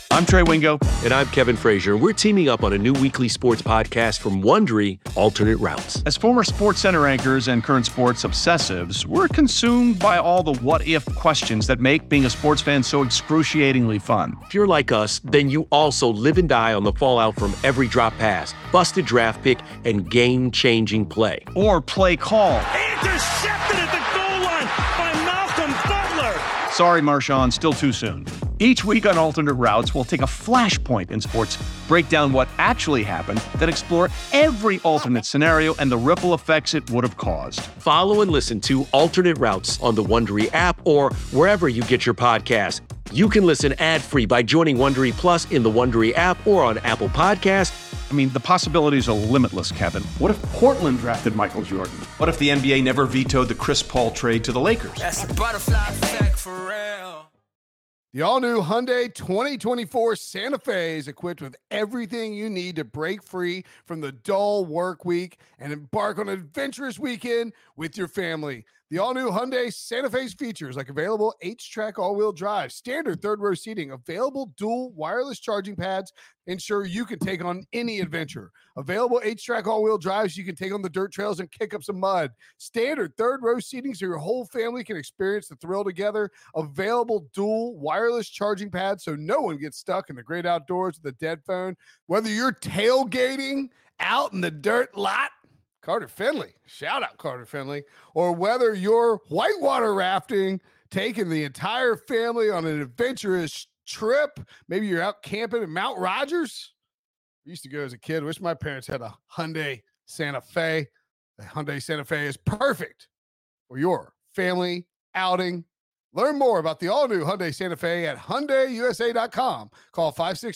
I'm Trey Wingo. And I'm Kevin Frazier. We're teaming up on a new weekly sports podcast from Wondery, Alternate Routes. As former Sports Center anchors and current sports obsessives, we're consumed by all the what-if questions that make being a sports fan so excruciatingly fun. If you're like us, then you also live and die on the fallout from every drop pass, busted draft pick, and game-changing play. Or play call. Intercepted at the goal line by Malcolm Butler. Sorry, Marshawn, still too soon. Each week on Alternate Routes, we'll take a flashpoint in sports, break down what actually happened, then explore every alternate scenario and the ripple effects it would have caused. Follow and listen to Alternate Routes on the Wondery app or wherever you get your podcasts. You can listen ad-free by joining Wondery Plus in the Wondery app or on Apple Podcasts. I mean, the possibilities are limitless, Kevin. What if Portland drafted Michael Jordan? What if the NBA never vetoed the Chris Paul trade to the Lakers? That's the butterfly effect for real. The all-new Hyundai 2024 Santa Fe is equipped with everything you need to break free from the dull work week and embark on an adventurous weekend with your family. The all-new Hyundai Santa Fe's features like available H-Track all-wheel drive, standard third-row seating, available dual wireless charging pads ensure you can take on any adventure. Available H-Track all-wheel drives you can take on the dirt trails and kick up some mud. Standard third-row seating so your whole family can experience the thrill together. Available dual wireless charging pads so no one gets stuck in the great outdoors with a dead phone. Whether you're tailgating out in the dirt lot, Carter Finley, shout out Carter Finley, or whether you're whitewater rafting, taking the entire family on an adventurous trip. Maybe you're out camping in Mount Rogers. I used to go as a kid. Wish my parents had a Hyundai Santa Fe. The Hyundai Santa Fe is perfect for your family outing. Learn more about the all-new Hyundai Santa Fe at HyundaiUSA.com. Call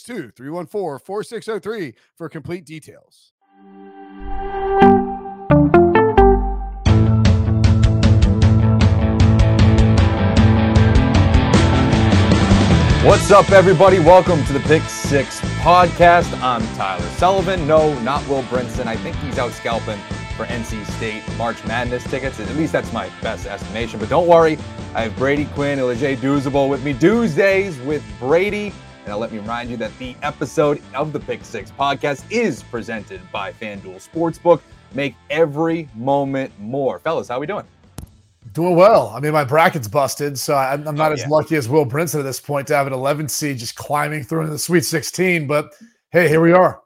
562-314-4603 for complete details. What's up, everybody? Welcome to the Pick Six podcast. I'm Tyler Sullivan. No, not Will Brinson. I think he's out scalping for NC State March Madness tickets. At least that's my best estimation. But don't worry, I have Brady Quinn and Leger Douzable with me. Tuesdays with Brady. And let me remind you that the episode of the Pick Six podcast is presented by FanDuel Sportsbook. Make every moment more. Fellas, how we doing? Doing well. I mean, my bracket's busted, so I'm not as lucky as Will Brinson at this point to have an 11 seed just climbing through into the Sweet 16. But hey, here we are.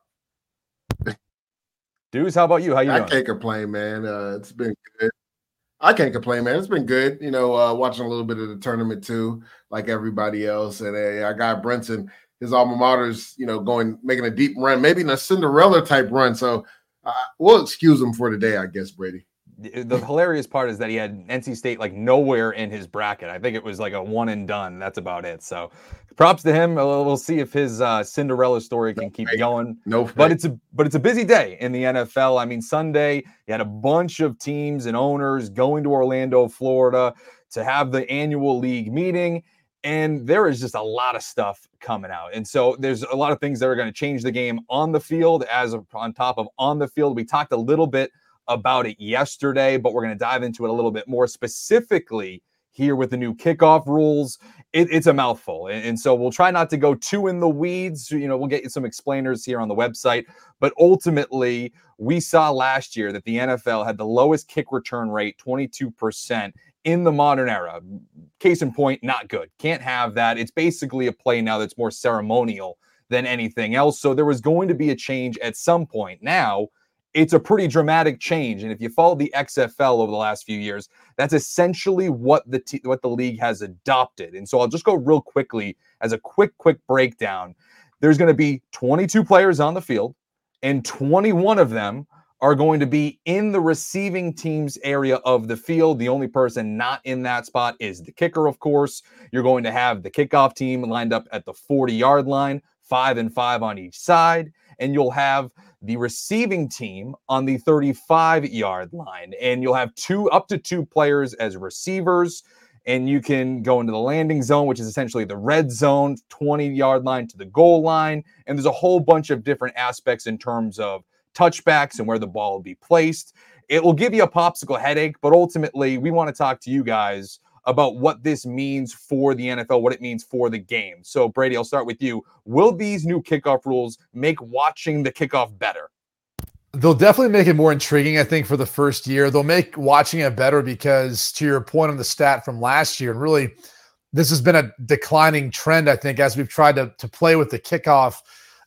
Dudes, how about you? How you doing? I can't complain, man. It's been good. I can't complain, man. It's been good. You know, watching a little bit of the tournament too, like everybody else. And I got Brinson, his alma mater's, making a deep run, maybe in a Cinderella type run. So we'll excuse him for today, I guess, Brady. The hilarious part is that he had NC State like nowhere in his bracket. I think it was like a one and done. That's about it. So props to him. We'll see if his Cinderella story can keep going. But it's a busy day in the NFL. I mean, Sunday you had a bunch of teams and owners going to Orlando, Florida to have the annual league meeting. And there is just a lot of stuff coming out. And so there's a lot of things that are going to change the game on the field on top of on the field. We talked a little bit about it yesterday, but we're going to dive into it a little bit more specifically here with the new kickoff rules. It's a mouthful. And so we'll try not to go too in the weeds. We'll get you some explainers here on the website. But ultimately, we saw last year that the NFL had the lowest kick return rate, 22%, in the modern era. Case in point, not good. Can't have that. It's basically a play now that's more ceremonial than anything else. So there was going to be a change at some point. Now, it's a pretty dramatic change. And if you follow the XFL over the last few years, that's essentially what the league has adopted. And so I'll just go real quickly as a quick breakdown. There's going to be 22 players on the field, and 21 of them are going to be in the receiving team's area of the field. The only person not in that spot is the kicker, of course. You're going to have the kickoff team lined up at the 40-yard line, 5 and 5 on each side. And you'll have the receiving team on the 35-yard line. And you'll have up to two players as receivers. And you can go into the landing zone, which is essentially the red zone, 20-yard line to the goal line. And there's a whole bunch of different aspects in terms of touchbacks and where the ball will be placed. It will give you a popsicle headache, but ultimately we want to talk to you guys about what this means for the NFL, what it means for the game. So, Brady, I'll start with you. Will these new kickoff rules make watching the kickoff better? They'll definitely make it more intriguing, I think, for the first year. They'll make watching it better because, to your point on the stat from last year, and really this has been a declining trend, I think, as we've tried to play with the kickoff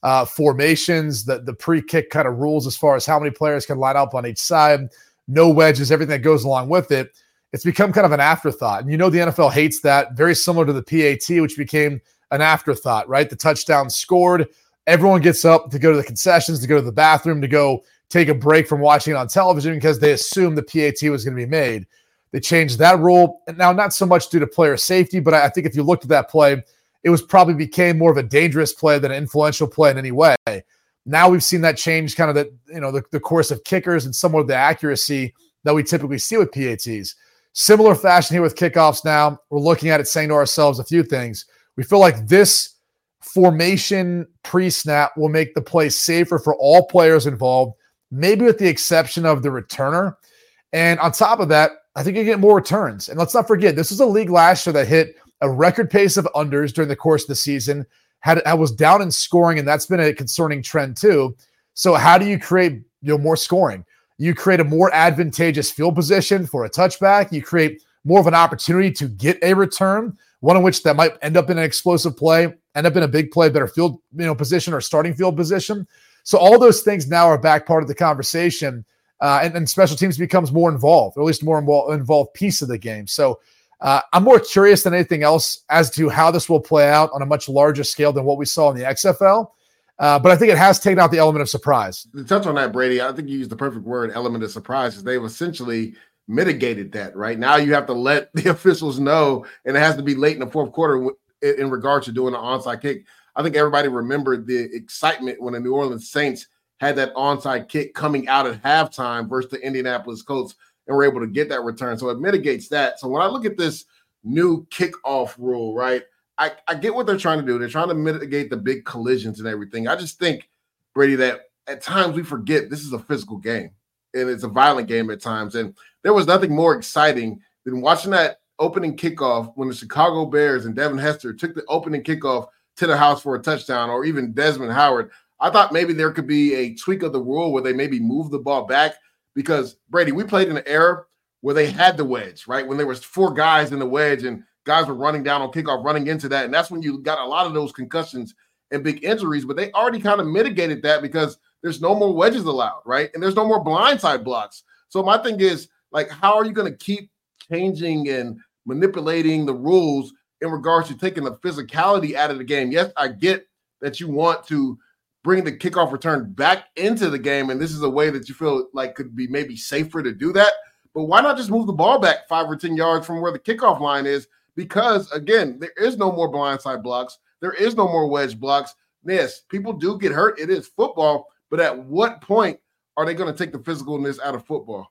formations, the pre-kick kind of rules as far as how many players can line up on each side, no wedges, everything that goes along with it. It's become kind of an afterthought. And the NFL hates that, very similar to the PAT, which became an afterthought, right? The touchdown scored. Everyone gets up to go to the concessions, to go to the bathroom, to go take a break from watching it on television because they assumed the PAT was going to be made. They changed that rule. And now, not so much due to player safety, but I think if you looked at that play, it was probably became more of a dangerous play than an influential play in any way. Now we've seen that change kind of the course of kickers and somewhat of the accuracy that we typically see with PATs. Similar fashion here with kickoffs now. We're looking at it saying to ourselves a few things. We feel like this formation pre-snap will make the play safer for all players involved, maybe with the exception of the returner. And on top of that, I think you get more returns. And let's not forget, this was a league last year that hit a record pace of unders during the course of the season, was down in scoring, and that's been a concerning trend too. So how do you create more scoring? You create a more advantageous field position for a touchback. You create more of an opportunity to get a return, one in which that might end up in an explosive play, end up in a big play, better field position or starting field position. So all those things now are back part of the conversation, and special teams becomes more involved, or at least more involved piece of the game. So I'm more curious than anything else as to how this will play out on a much larger scale than what we saw in the XFL. But I think it has taken out the element of surprise. To touch on that, Brady, I think you used the perfect word, element of surprise, because they've essentially mitigated that. Right now, you have to let the officials know, and it has to be late in the fourth quarter in regards to doing an onside kick. I think everybody remembered the excitement when the New Orleans Saints had that onside kick coming out at halftime versus the Indianapolis Colts, and were able to get that return. So it mitigates that. So when I look at this new kickoff rule, right, I get what they're trying to do. They're trying to mitigate the big collisions and everything. I just think, Brady, that at times we forget this is a physical game, and it's a violent game at times. And there was nothing more exciting than watching that opening kickoff when the Chicago Bears and Devin Hester took the opening kickoff to the house for a touchdown, or even Desmond Howard. I thought maybe there could be a tweak of the rule where they maybe move the ball back, because, Brady, we played in an era where they had the wedge, right? When there was 4 guys in the wedge and guys were running down on kickoff, running into that. And that's when you got a lot of those concussions and big injuries. But they already kind of mitigated that because there's no more wedges allowed, right? And there's no more blindside blocks. So my thing is, like, how are you going to keep changing and manipulating the rules in regards to taking the physicality out of the game? Yes, I get that you want to bring the kickoff return back into the game, and this is a way that you feel like could be maybe safer to do that. But why not just move the ball back 5 or 10 yards from where the kickoff line is? Because, again, there is no more blindside blocks. There is no more wedge blocks. Yes, people do get hurt. It is football. But at what point are they going to take the physicalness out of football?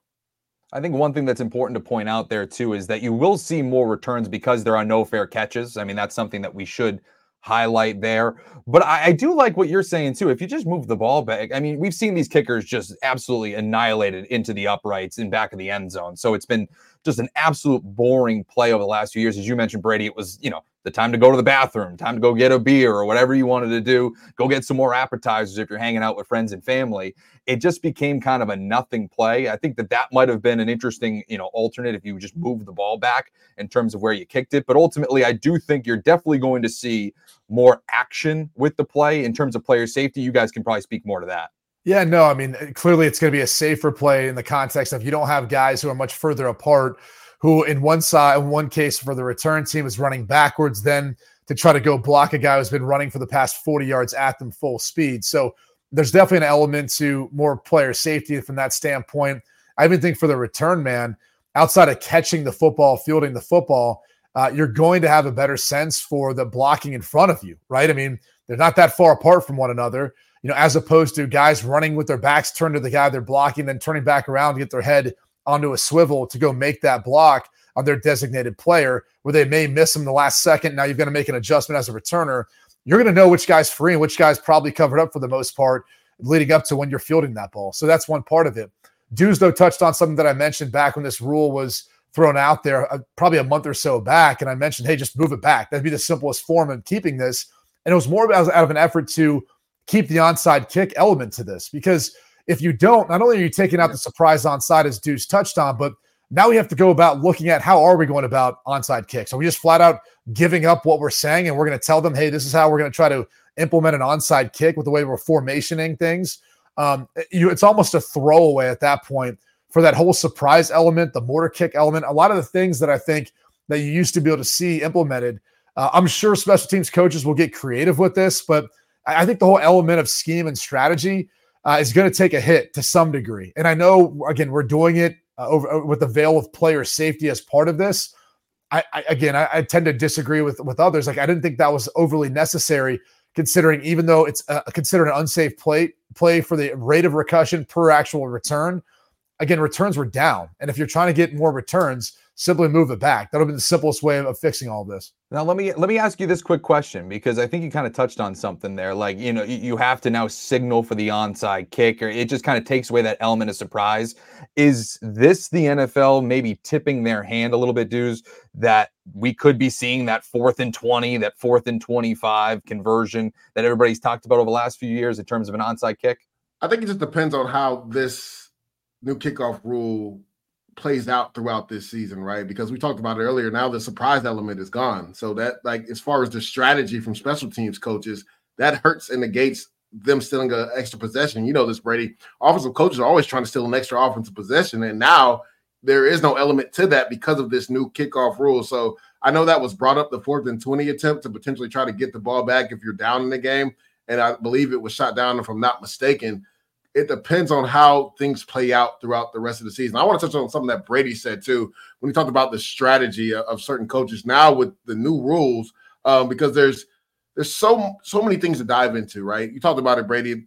I think one thing that's important to point out there, too, is that you will see more returns because there are no fair catches. I mean, that's something that we should highlight there. But I do like what you're saying, too. If you just move the ball back, I mean, we've seen these kickers just absolutely annihilated into the uprights in back of the end zone. So it's been just an absolute boring play over the last few years. As you mentioned, Brady, it was, the time to go to the bathroom, time to go get a beer or whatever you wanted to do, go get some more appetizers if you're hanging out with friends and family. It just became kind of a nothing play. I think that might have been an interesting, alternate if you just move the ball back in terms of where you kicked it. But ultimately, I do think you're definitely going to see more action with the play in terms of player safety. You guys can probably speak more to that. Yeah, no, I mean, clearly it's going to be a safer play in the context of you don't have guys who are much further apart, who in one case for the return team is running backwards, then to try to go block a guy who's been running for the past 40 yards at them full speed. So there's definitely an element to more player safety from that standpoint. I even think for the return man, outside of catching the football, fielding the football, you're going to have a better sense for the blocking in front of you, right? I mean, they're not that far apart from one another, as opposed to guys running with their backs turned to the guy they're blocking, then turning back around to get their head onto a swivel to go make that block on their designated player, where they may miss him the last second. Now you've got to make an adjustment as a returner. You're going to know which guy's free and which guy's probably covered up for the most part leading up to when you're fielding that ball. So that's one part of it. Dues, though, touched on something that I mentioned back when this rule was thrown out there probably a month or so back. And I mentioned, hey, just move it back. That'd be the simplest form of keeping this. And it was more out of an effort to keep the onside kick element to this, because if you don't, not only are you taking out the surprise onside as Deuce touched on, but now we have to go about looking at how are we going about onside kicks. Are we just flat out giving up what we're saying and we're going to tell them, hey, this is how we're going to try to implement an onside kick with the way we're formationing things? It's almost a throwaway at that point for that whole surprise element, the mortar kick element, a lot of the things that I think that you used to be able to see implemented. I'm sure special teams coaches will get creative with this, but I think the whole element of scheme and strategy is going to take a hit to some degree. And I know, again, we're doing it with the veil of player safety as part of this. I tend to disagree with others. Like, I didn't think that was overly necessary, considering even though it's considered an unsafe play for the rate of recussion per actual return. Again, returns were down. And if you're trying to get more returns, simply move it back. That'll be the simplest way of fixing all this. Now, let me ask you this quick question, because I think you kind of touched on something there. Like, you have to now signal for the onside kick, or it just kind of takes away that element of surprise. Is this the NFL maybe tipping their hand a little bit, Deuce, that we could be seeing that 4th and 20, that 4th and 25 conversion that everybody's talked about over the last few years in terms of an onside kick? I think it just depends on how this new kickoff rule plays out throughout this season, right? Because we talked about it earlier. Now the surprise element is gone. So that, like, as far as the strategy from special teams coaches, that hurts and negates them stealing an extra possession. You know this, Brady. Offensive coaches are always trying to steal an extra offensive possession, and now there is no element to that because of this new kickoff rule. So I know that was brought up, the 4th and 20 attempt to potentially try to get the ball back if you're down in the game, and I believe it was shot down, if I'm not mistaken. It depends on how things play out throughout the rest of the season. I want to touch on something that Brady said too, when he talked about the strategy of certain coaches now with the new rules, because there's so many things to dive into, right? You talked about it, Brady.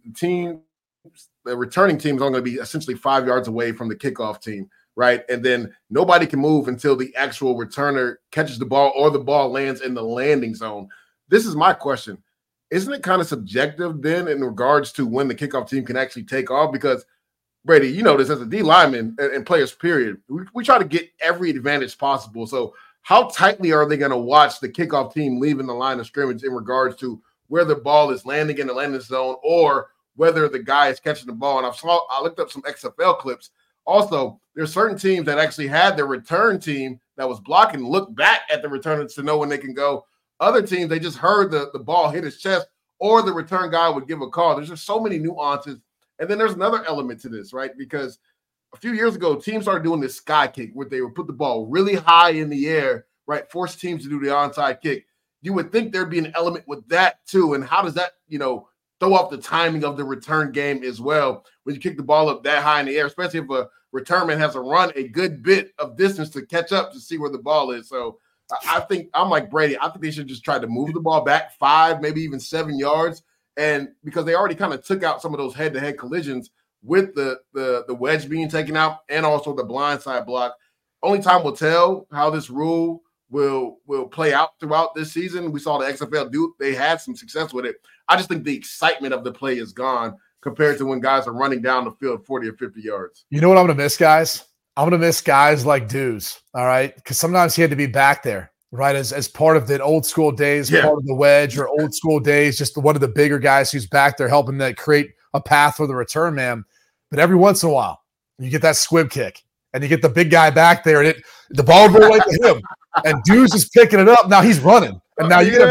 The returning team is only going to be essentially 5 yards away from the kickoff team, right? And then nobody can move until the actual returner catches the ball or the ball lands in the landing zone. This is my question. Isn't it kind of subjective then in regards to when the kickoff team can actually take off? Because, Brady, you know this, as a D lineman and players, period, we try to get every advantage possible. So how tightly are they going to watch the kickoff team leaving the line of scrimmage in regards to where the ball is landing in the landing zone or whether the guy is catching the ball? And I looked up some XFL clips. Also, there's certain teams that actually had their return team that was blocking look back at the returners to know when they can go. Other teams, they just heard the ball hit his chest, or the return guy would give a call. There's just so many nuances. And then there's another element to this, right? Because a few years ago, teams started doing this sky kick where they would put the ball really high in the air, right? Force teams to do the onside kick. You would think there'd be an element with that too. And how does that, throw off the timing of the return game as well when you kick the ball up that high in the air, especially if a returnman has to run a good bit of distance to catch up to see where the ball is. So I think I'm like Brady. I think they should just try to move the ball back 5, maybe even 7 yards. And because they already kind of took out some of those head-to-head collisions with the wedge being taken out and also the blindside block. Only time will tell how this rule will play out throughout this season. We saw the XFL they had some success with it. I just think the excitement of the play is gone compared to when guys are running down the field 40 or 50 yards. You know what I'm going to miss, guys? I'm going to miss guys like Deuce, all right? Because sometimes he had to be back there, right, as part of the old school days, part of the wedge, or old school days, just one of the bigger guys who's back there helping to create a path for the return man. But every once in a while, you get that squib kick, and you get the big guy back there, and the ball will go right to him. And Deuce is picking it up. Now he's running. And now you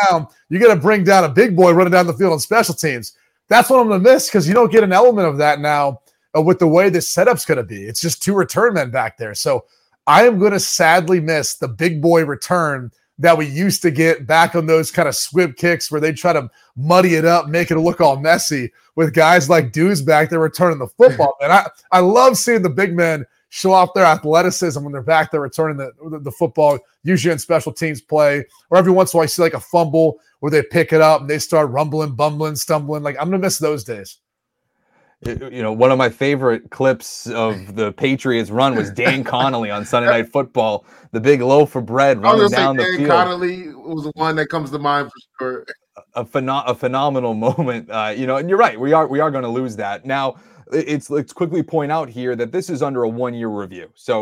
got to bring down a big boy running down the field on special teams. That's what I'm going to miss, because you don't get an element of that now with the way this setup's going to be. It's just 2 return men back there. So I am going to sadly miss the big boy return that we used to get back on those kind of squib kicks where they try to muddy it up, make it look all messy with guys like Deuce back there returning the football. And I love seeing the big men show off their athleticism when they're back there returning the football, usually in special teams play. Or every once in a while, I see like a fumble where they pick it up and they start rumbling, bumbling, stumbling. Like, I'm going to miss those days. One of my favorite clips of the Patriots run was Dan Connolly on Sunday Night Football, the big loaf of bread running down the field. Dan Connolly was the one that comes to mind for sure. A phenomenal moment, and you're right. We are going to lose that. Now, let's quickly point out here that this is under a 1-year review. So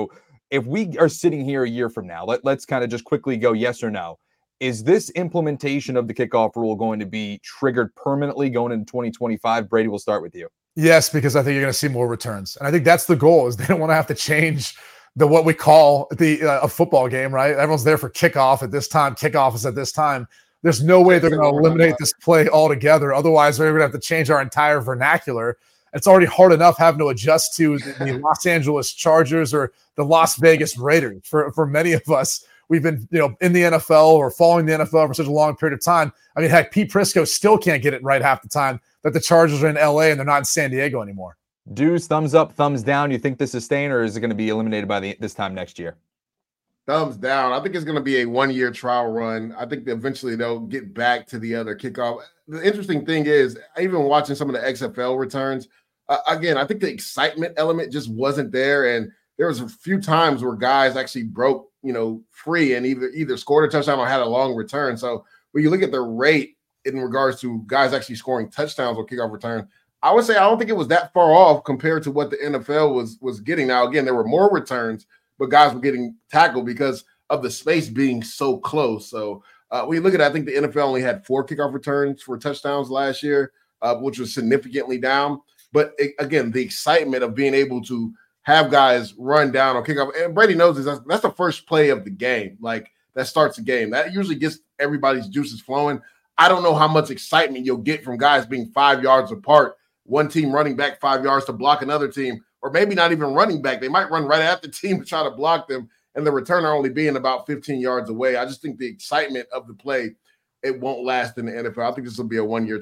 if we are sitting here a year from now, let's kind of just quickly go yes or no. Is this implementation of the kickoff rule going to be triggered permanently going into 2025? Brady, we'll start with you. Yes, because I think you're going to see more returns. And I think that's the goal, is they don't want to have to change what we call a football game, right? Everyone's there for kickoff at this time. Kickoff is at this time. There's no way they're going to eliminate this play altogether. Otherwise, we're going to have to change our entire vernacular. It's already hard enough having to adjust to the Los Angeles Chargers or the Las Vegas Raiders. For many of us, we've been in the NFL or following the NFL for such a long period of time. I mean, heck, Pete Prisco still can't get it right half the time that the Chargers are in LA and they're not in San Diego anymore. Dudes, thumbs up, thumbs down. You think this is staying, or is it going to be eliminated by this time next year? Thumbs down. I think it's going to be a 1-year trial run. I think that eventually they'll get back to the other kickoff. The interesting thing is, even watching some of the XFL returns, again, I think the excitement element just wasn't there. And there was a few times where guys actually broke, free and either scored a touchdown or had a long return. So when you look at the rate in regards to guys actually scoring touchdowns or kickoff return, I would say I don't think it was that far off compared to what the NFL was getting. Now, again, there were more returns, but guys were getting tackled because of the space being so close. So when you look at it, I think the NFL only had 4 kickoff returns for touchdowns last year, which was significantly down. But again, the excitement of being able to have guys run down or kickoff, and Brady knows this, that's the first play of the game. Like, that starts the game. That usually gets everybody's juices flowing. I don't know how much excitement you'll get from guys being 5 yards apart, one team running back 5 yards to block another team, or maybe not even running back. They might run right at the team to try to block them, and the returner only being about 15 yards away. I just think the excitement of the play, it won't last in the NFL. I think this will be a 1-year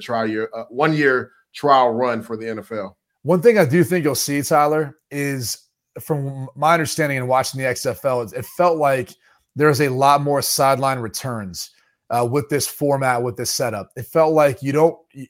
trial run for the NFL. One thing I do think you'll see, Tyler, is from my understanding and watching the XFL, it felt like there's a lot more sideline returns with this format, with this setup. It felt like you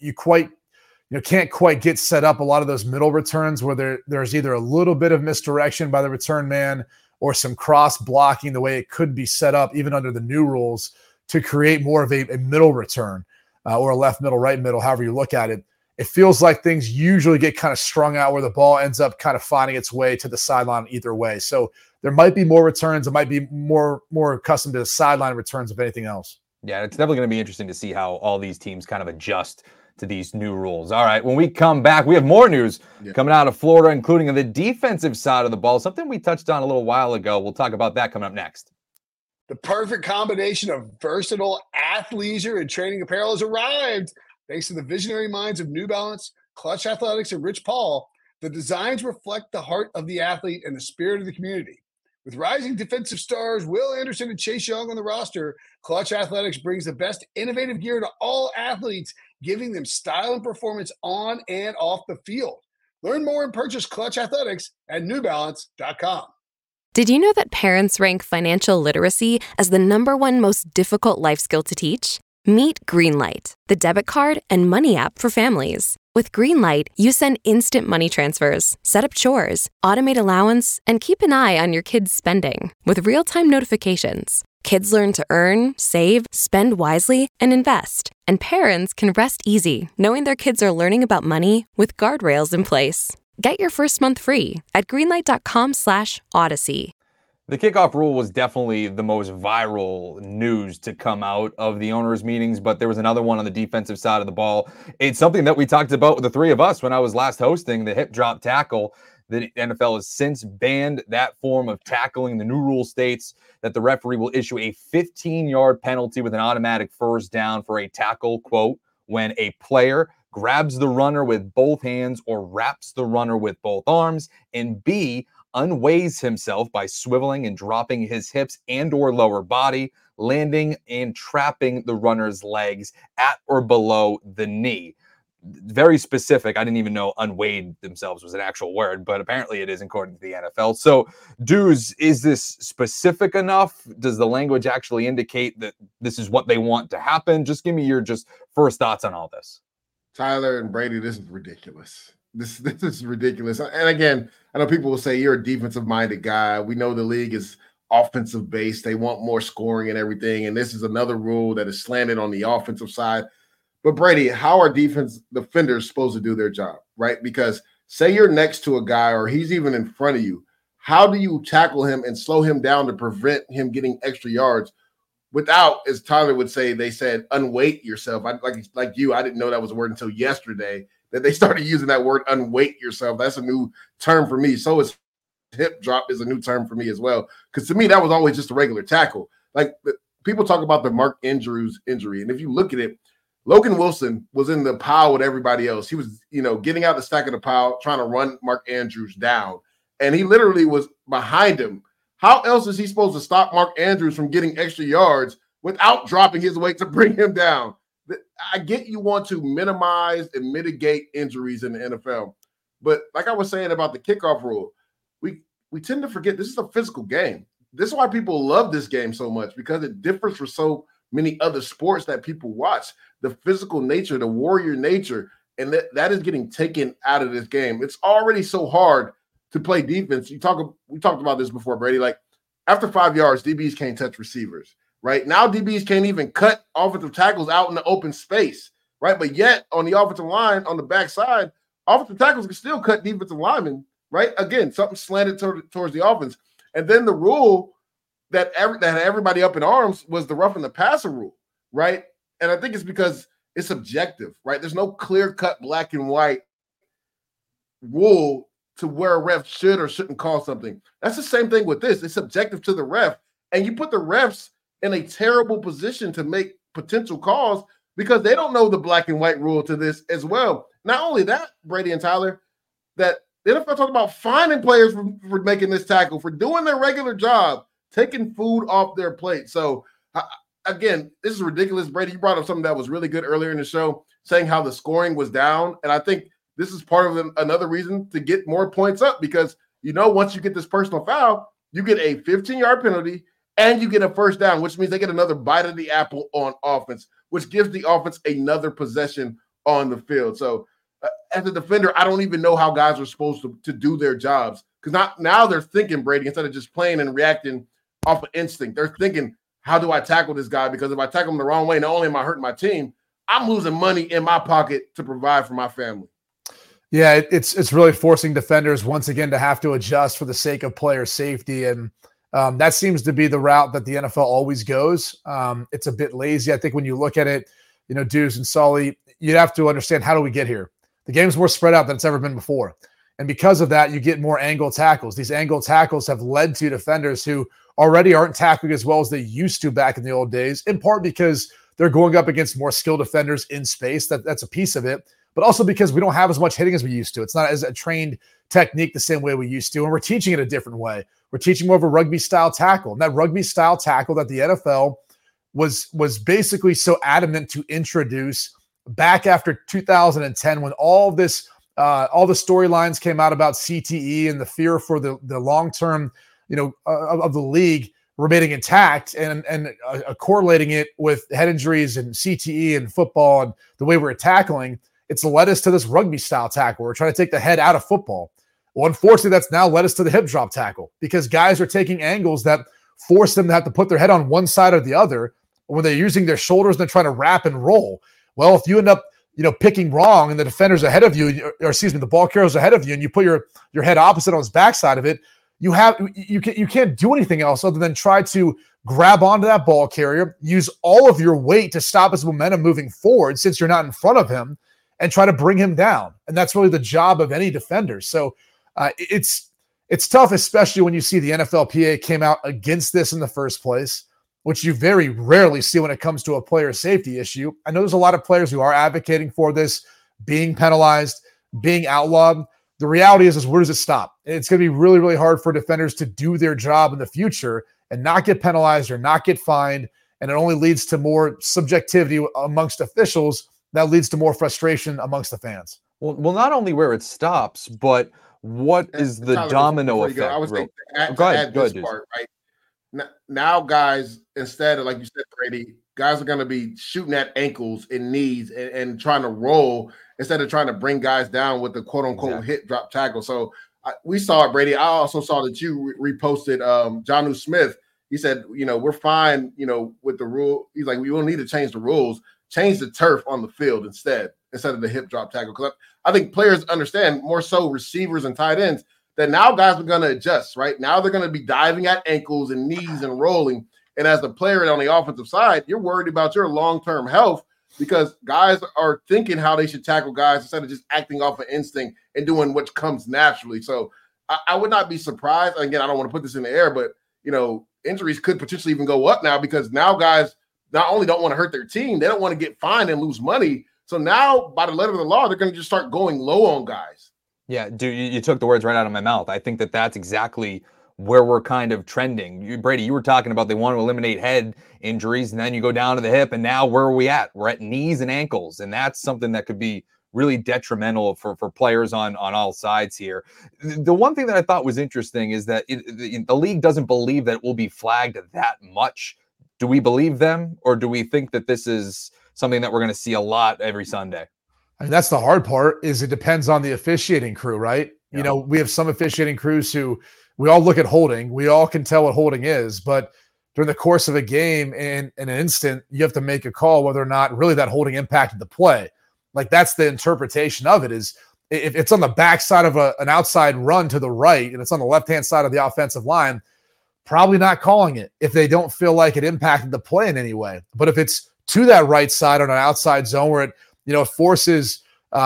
can't quite get set up a lot of those middle returns where there's either a little bit of misdirection by the return man or some cross blocking the way it could be set up, even under the new rules, to create more of a middle return or a left middle, right middle, however you look at it. It feels like things usually get kind of strung out where the ball ends up kind of finding its way to the sideline either way. So there might be more returns. It might be more accustomed to the sideline returns, if anything else. Yeah, it's definitely going to be interesting to see how all these teams kind of adjust to these new rules. All right, when we come back, we have more news coming out of Florida, including the defensive side of the ball, something we touched on a little while ago. We'll talk about that coming up next. The perfect combination of versatile athleisure and training apparel has arrived. Thanks to the visionary minds of New Balance, Clutch Athletics, and Rich Paul, the designs reflect the heart of the athlete and the spirit of the community. With rising defensive stars Will Anderson and Chase Young on the roster, Clutch Athletics brings the best innovative gear to all athletes, giving them style and performance on and off the field. Learn more and purchase Clutch Athletics at newbalance.com. Did you know that parents rank financial literacy as the #1 most difficult life skill to teach? Meet Greenlight, the debit card and money app for families. With Greenlight, you send instant money transfers, set up chores, automate allowance, and keep an eye on your kids' spending with real-time notifications. Kids learn to earn, save, spend wisely, and invest. And parents can rest easy knowing their kids are learning about money with guardrails in place. Get your first month free at greenlight.com/Odyssey. The kickoff rule was definitely the most viral news to come out of the owners' meetings, but there was another one on the defensive side of the ball. It's something that we talked about with the three of us when I was last hosting, the hip drop tackle. The NFL has since banned that form of tackling. The new rule states that the referee will issue a 15-yard penalty with an automatic first down for a tackle, quote, when a player grabs the runner with both hands or wraps the runner with both arms, and B, unweighs himself by swiveling and dropping his hips and or lower body, landing and trapping the runner's legs at or below the knee. Very specific. I didn't even know unweighed themselves was an actual word, but apparently it is according to the NFL. So, dudes, is this specific enough? Does the language actually indicate that this is what they want to happen? Just give me your first thoughts on all this. Tyler and Brady, this is ridiculous. This is ridiculous. And again, I know people will say you're a defensive-minded guy. We know the league is offensive-based. They want more scoring and everything. And this is another rule that is slanted on the offensive side. But Brady, how are defense defenders supposed to do their job, right? Because say you're next to a guy or he's even in front of you. how do you tackle him and slow him down to prevent him getting extra yards without, as Tyler would say, they said, unweight yourself. Like you, I didn't know that was a word until yesterday that they started using that word, unweight yourself. That's a new term for me. So is hip drop is a new term for me as well. Because to me, that was always just a regular tackle. Like people talk about the Mark Andrews injury. And if you look at it, Logan Wilson was in the pile with everybody else. He was, getting out the stack of the pile, trying to run Mark Andrews down. And he literally was behind him. How else is he supposed to stop Mark Andrews from getting extra yards without dropping his weight to bring him down? I get you want to minimize and mitigate injuries in the NFL. But like I was saying about the kickoff rule, we tend to forget this is a physical game. This is why people love this game so much, because it differs from so many other sports that people watch. The physical nature, the warrior nature, and that is getting taken out of this game. It's already so hard to play defense. We talked about this before, Brady. Like after 5 yards, DBs can't touch receivers. Right now, DBs can't even cut offensive tackles out in the open space. Right, but yet on the offensive line, on the backside, offensive tackles can still cut defensive linemen. Right, again, something slanted towards the offense. And then the rule that had everybody up in arms was the roughing the passer rule. Right, and I think it's because it's subjective. Right, there's no clear-cut black and white rule to where a ref should or shouldn't call something. That's the same thing with this. It's subjective to the ref. And you put the refs in a terrible position to make potential calls because they don't know the black and white rule to this as well. Not only that, Brady and Tyler, that the NFL talked about fining players for making this tackle, for doing their regular job, taking food off their plate. So, again, this is ridiculous. Brady, you brought up something that was really good earlier in the show, saying how the scoring was down. And I think this is part of another reason to get more points up because, once you get this personal foul, you get a 15-yard penalty and you get a first down, which means they get another bite of the apple on offense, which gives the offense another possession on the field. So as a defender, I don't even know how guys are supposed to do their jobs because now they're thinking, Brady, instead of just playing and reacting off of instinct, they're thinking, how do I tackle this guy? Because if I tackle him the wrong way, not only am I hurting my team, I'm losing money in my pocket to provide for my family. Yeah, it's really forcing defenders once again to have to adjust for the sake of player safety. And that seems to be the route that the NFL always goes. It's a bit lazy. I think when you look at it, Deuce and Sully, you have to understand, how do we get here? The game's more spread out than it's ever been before. And because of that, you get more angle tackles. These angle tackles have led to defenders who already aren't tackling as well as they used to back in the old days, in part because they're going up against more skilled defenders in space. That's a piece of it. But also because we don't have as much hitting as we used to. It's not as a trained technique the same way we used to, and we're teaching it a different way. We're teaching more of a rugby-style tackle. And that rugby-style tackle that the NFL was basically so adamant to introduce back after 2010 when all the storylines came out about CTE and the fear for the long-term, of the league remaining intact and correlating it with head injuries and CTE and football and the way we're tackling. It's led us to this rugby-style tackle. We're trying to take the head out of football. Well, unfortunately, that's now led us to the hip drop tackle because guys are taking angles that force them to have to put their head on one side or the other when they're using their shoulders and they're trying to wrap and roll. Well, if you end up, picking wrong and the defender's ahead of you, the ball carrier's ahead of you, and you put your head opposite on his backside of it, you can't do anything else other than try to grab onto that ball carrier, use all of your weight to stop his momentum moving forward since you're not in front of him, and try to bring him down. And that's really the job of any defender. So it's tough, especially when you see the NFLPA came out against this in the first place, which you very rarely see when it comes to a player safety issue. I know there's a lot of players who are advocating for this being penalized, being outlawed. The reality is where does it stop? It's going to be really, really hard for defenders to do their job in the future and not get penalized or not get fined. And it only leads to more subjectivity amongst officials. That leads to more frustration amongst the fans. Well, not only where it stops, but what is the domino effect? I was thinking to add this part, right? Now, guys, instead of, like you said, Brady, guys are going to be shooting at ankles and knees and trying to roll instead of trying to bring guys down with the quote-unquote hit drop tackle. So we saw it, Brady. I also saw that you reposted Jonnu Smith. He said, we're fine, with the rule. He's like, we don't need to change the rules. Change the turf on the field instead of the hip drop tackle. Because I think players understand, more so receivers and tight ends, that now guys are going to adjust, right? Now they're going to be diving at ankles and knees and rolling. And as the player on the offensive side, you're worried about your long-term health because guys are thinking how they should tackle guys instead of just acting off of instinct and doing what comes naturally. So I would not be surprised. Again, I don't want to put this in the air, but, injuries could potentially even go up now because now guys not only don't want to hurt their team, they don't want to get fined and lose money. So now, by the letter of the law, they're going to just start going low on guys. Yeah, dude, you took the words right out of my mouth. I think that that's exactly where we're kind of trending. Brady, you were talking about they want to eliminate head injuries, and then you go down to the hip, and now where are we at? We're at knees and ankles, and that's something that could be really detrimental for players on all sides here. The one thing that I thought was interesting is that the league doesn't believe that it will be flagged that much. Do we believe them, or do we think that this is something that we're going to see a lot every Sunday? I mean, that's the hard part is it depends on the officiating crew, right? Yeah. We have some officiating crews who we all look at holding. We all can tell what holding is, but during the course of a game in an instant, you have to make a call whether or not really that holding impacted the play. Like that's the interpretation of it is if it's on the backside of an outside run to the right and it's on the left-hand side of the offensive line, probably not calling it if they don't feel like it impacted the play in any way. But if it's to that right side on an outside zone where it forces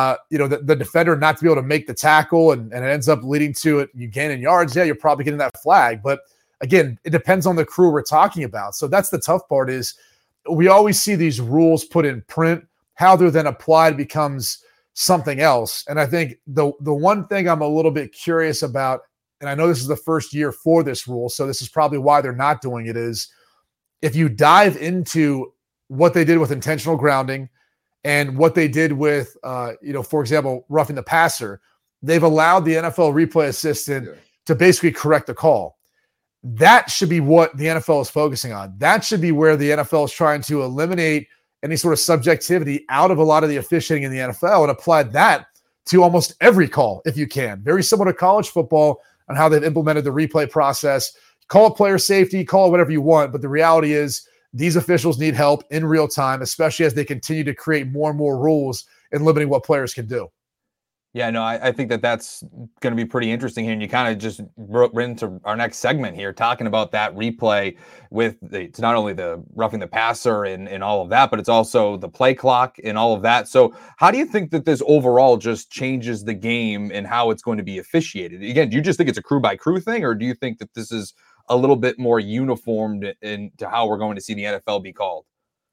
the defender not to be able to make the tackle and it ends up leading to it, you gain in yards, yeah, you're probably getting that flag. But again, it depends on the crew we're talking about. So that's the tough part is we always see these rules put in print. How they're then applied becomes something else. And I think the one thing I'm a little bit curious about, and I know this is the first year for this rule, so this is probably why they're not doing it, is if you dive into what they did with intentional grounding and what they did with, for example, roughing the passer, they've allowed the NFL replay assistant to basically correct the call. That should be what the NFL is focusing on. That should be where the NFL is trying to eliminate any sort of subjectivity out of a lot of the officiating in the NFL and apply that to almost every call if you can. Very similar to college football on how they've implemented the replay process. Call it player safety, call it whatever you want, but the reality is these officials need help in real time, especially as they continue to create more and more rules and limiting what players can do. Yeah, no, I think that's going to be pretty interesting here. And you kind of just wrote into our next segment here, talking about that replay with it's not only the roughing the passer and all of that, but it's also the play clock and all of that. So how do you think that this overall just changes the game and how it's going to be officiated? Again, do you just think it's a crew by crew thing, or do you think that this is a little bit more uniformed into how we're going to see the NFL be called?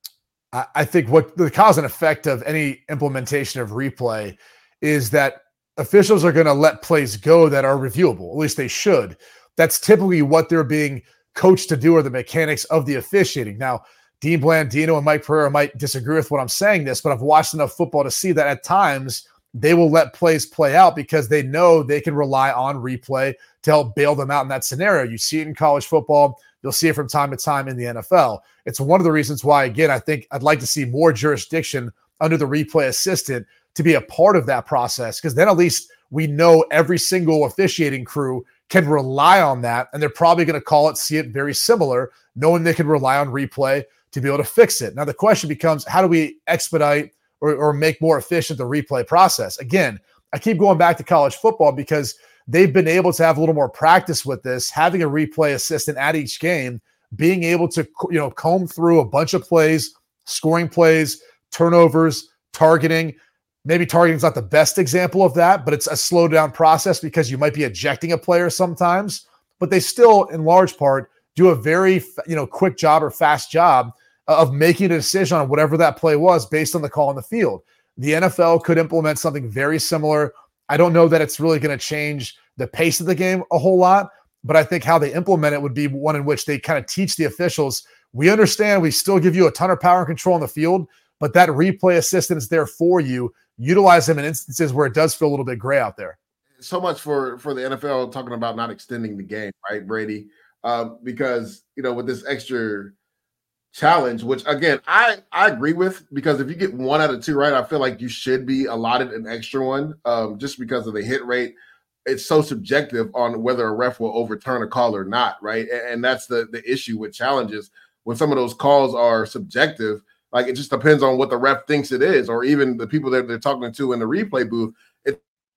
I think what the cause and effect of any implementation of replay is that officials are going to let plays go that are reviewable. At least they should. That's typically what they're being coached to do, or the mechanics of the officiating. Now, Dean Blandino and Mike Pereira might disagree with what I'm saying this, but I've watched enough football to see that at times they will let plays play out because they know they can rely on replay to help bail them out in that scenario. You see it in college football. You'll see it from time to time in the NFL. It's one of the reasons why, again, I think I'd like to see more jurisdiction under the replay assistant to be a part of that process, because then at least we know every single officiating crew can rely on that, and they're probably going to see it very similar, knowing they can rely on replay to be able to fix it. Now, the question becomes, how do we expedite or make more efficient the replay process? Again, I keep going back to college football because they've been able to have a little more practice with this, having a replay assistant at each game, being able to comb through a bunch of plays, scoring plays, turnovers, targeting. Maybe targeting is not the best example of that, but it's a slowed down process because you might be ejecting a player sometimes, but they still, in large part, do a very quick job or fast job of making a decision on whatever that play was based on the call on the field. The NFL could implement something very similar. I don't know that it's really going to change the pace of the game a whole lot, but I think how they implement it would be one in which they kind of teach the officials, we understand we still give you a ton of power and control on the field, but that replay assistant is there for you. Utilize them in instances where it does feel a little bit gray out there. So much for the NFL talking about not extending the game, right, Brady? Because, with this extra challenge, which, again, I agree with, because if you get 1 out of 2 right, I feel like you should be allotted an extra one just because of the hit rate. It's so subjective on whether a ref will overturn a call or not, right? And that's the issue with challenges. When some of those calls are subjective, like, it just depends on what the ref thinks it is, or even the people that they're talking to in the replay booth. It's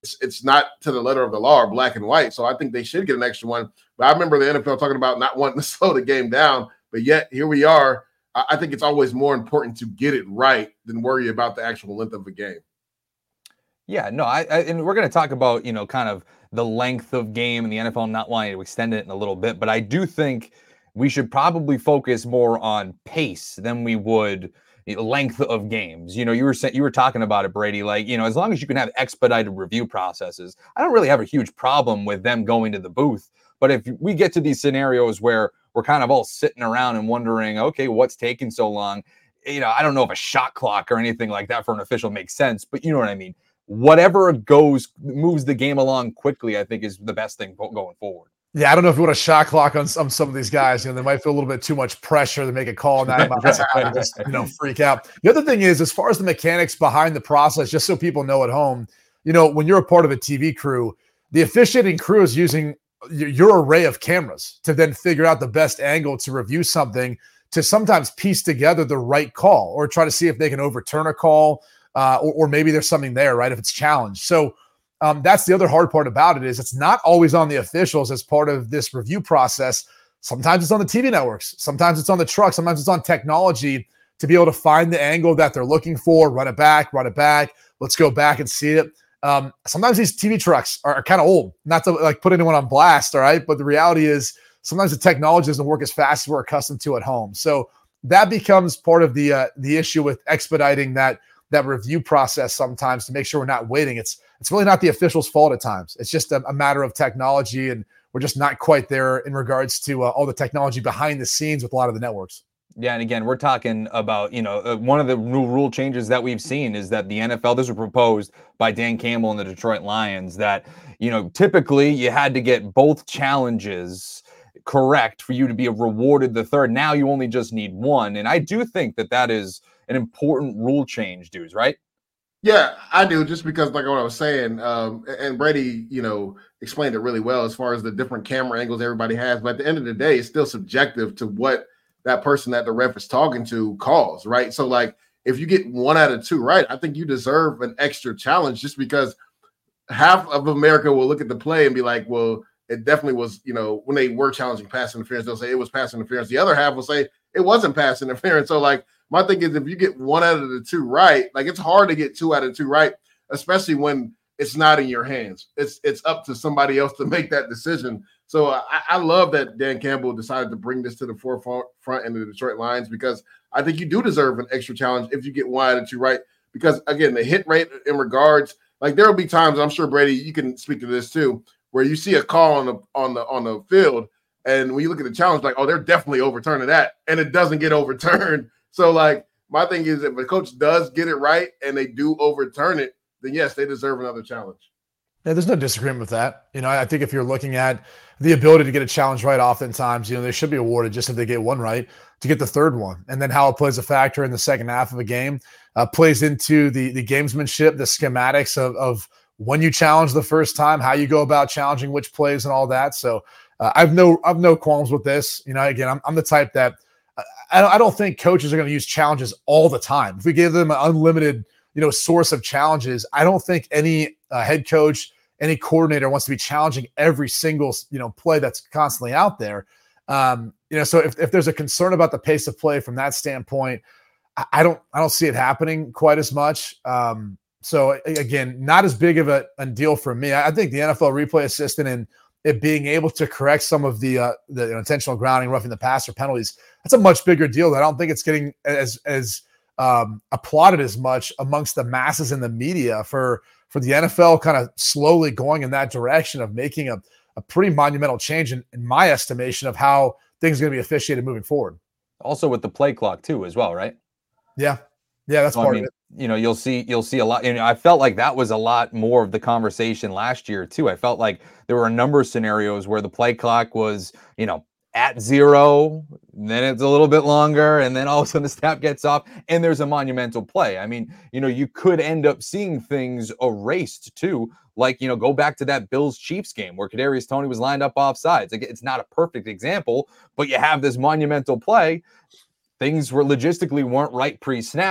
it's not to the letter of the law or black and white. So I think they should get an extra one. But I remember the NFL talking about not wanting to slow the game down, but yet here we are. I think it's always more important to get it right than worry about the actual length of a game. Yeah, no, and we're going to talk about, kind of the length of game and the NFL not wanting to extend it in a little bit, but I do think we should probably focus more on pace than we would length of games. You were talking about it, Brady, like, as long as you can have expedited review processes, I don't really have a huge problem with them going to the booth. But if we get to these scenarios where we're kind of all sitting around and wondering, okay, what's taking so long? I don't know if a shot clock or anything like that for an official makes sense, but you know what I mean? Whatever moves the game along quickly, I think is the best thing going forward. Yeah, I don't know if you want a shot clock on some of these guys. They might feel a little bit too much pressure to make a call, and that amount of time just freak out. The other thing is, as far as the mechanics behind the process, just so people know at home, when you're a part of a TV crew, the officiating crew is using your array of cameras to then figure out the best angle to review something, to sometimes piece together the right call or try to see if they can overturn a call, or maybe there's something there, right, if it's challenged. So that's the other hard part about it, is it's not always on the officials as part of this review process. Sometimes it's on the TV networks. Sometimes it's on the truck. Sometimes it's on technology to be able to find the angle that they're looking for, run it back. Let's go back and see it. Sometimes these TV trucks are kind of old, not to put anyone on blast. All right. But the reality is sometimes the technology doesn't work as fast as we're accustomed to at home. So that becomes part of the issue with expediting that review process sometimes, to make sure we're not waiting. It's really not the official's fault at times. It's just a matter of technology, and we're just not quite there in regards to all the technology behind the scenes with a lot of the networks. Yeah, and again, we're talking about, one of the new rule changes that we've seen is that the NFL, this was proposed by Dan Campbell and the Detroit Lions, that, typically you had to get both challenges correct for you to be rewarded the third. Now you only just need one. And I do think that is an important rule change, dudes, right? Yeah, I do, just because like what I was saying, and Brady, explained it really well as far as the different camera angles everybody has. But at the end of the day, it's still subjective to what that person that the ref is talking to calls, right? So like if you get 1 out of 2 right, I think you deserve an extra challenge, just because half of America will look at the play and be like, well, it definitely was, when they were challenging pass interference, they'll say it was pass interference. The other half will say it wasn't pass interference. So like, my thing is, if you get 1 out of the 2 right, like it's hard to get 2 out of 2 right, especially when it's not in your hands. It's up to somebody else to make that decision. So I love that Dan Campbell decided to bring this to the forefront in the Detroit Lions, because I think you do deserve an extra challenge if you get 1 out of 2 right. Because again, the hit rate in regards, like there will be times, I'm sure Brady, you can speak to this too, where you see a call on the field, and when you look at the challenge, like, oh, they're definitely overturning that, and it doesn't get overturned. So, like, my thing is, if a coach does get it right and they do overturn it, then yes, they deserve another challenge. Yeah, there's no disagreement with that. I think if you're looking at the ability to get a challenge right, oftentimes, they should be awarded just if they get one right to get the third one. And then how it plays a factor in the second half of a game plays into the gamesmanship, the schematics of when you challenge the first time, how you go about challenging which plays and all that. So I've no qualms with this. Again, I'm the type that I don't think coaches are going to use challenges all the time. If we gave them an unlimited, source of challenges, I don't think any head coach, any coordinator wants to be challenging every single, play that's constantly out there. So if there's a concern about the pace of play from that standpoint, I don't see it happening quite as much. So again, not as big of a deal for me. I think the NFL replay assistant and it being able to correct some of the intentional grounding, roughing the passer penalties, that's a much bigger deal. I don't think it's getting as applauded as much amongst the masses in the media for the NFL kind of slowly going in that direction of making a pretty monumental change in my estimation of how things are going to be officiated moving forward. Also with the play clock too, as well, right? Yeah, that's part of it. You'll see a lot. I felt like that was a lot more of the conversation last year too. I felt like there were a number of scenarios where the play clock was, at 0, then it's a little bit longer, and then all of a sudden the snap gets off, and there's a monumental play. I mean, you could end up seeing things erased too. Like, go back to that Bills-Chiefs game where Kadarius Toney was lined up off sides. Like, it's not a perfect example, but you have this monumental play. Things were logistically weren't right pre-snap.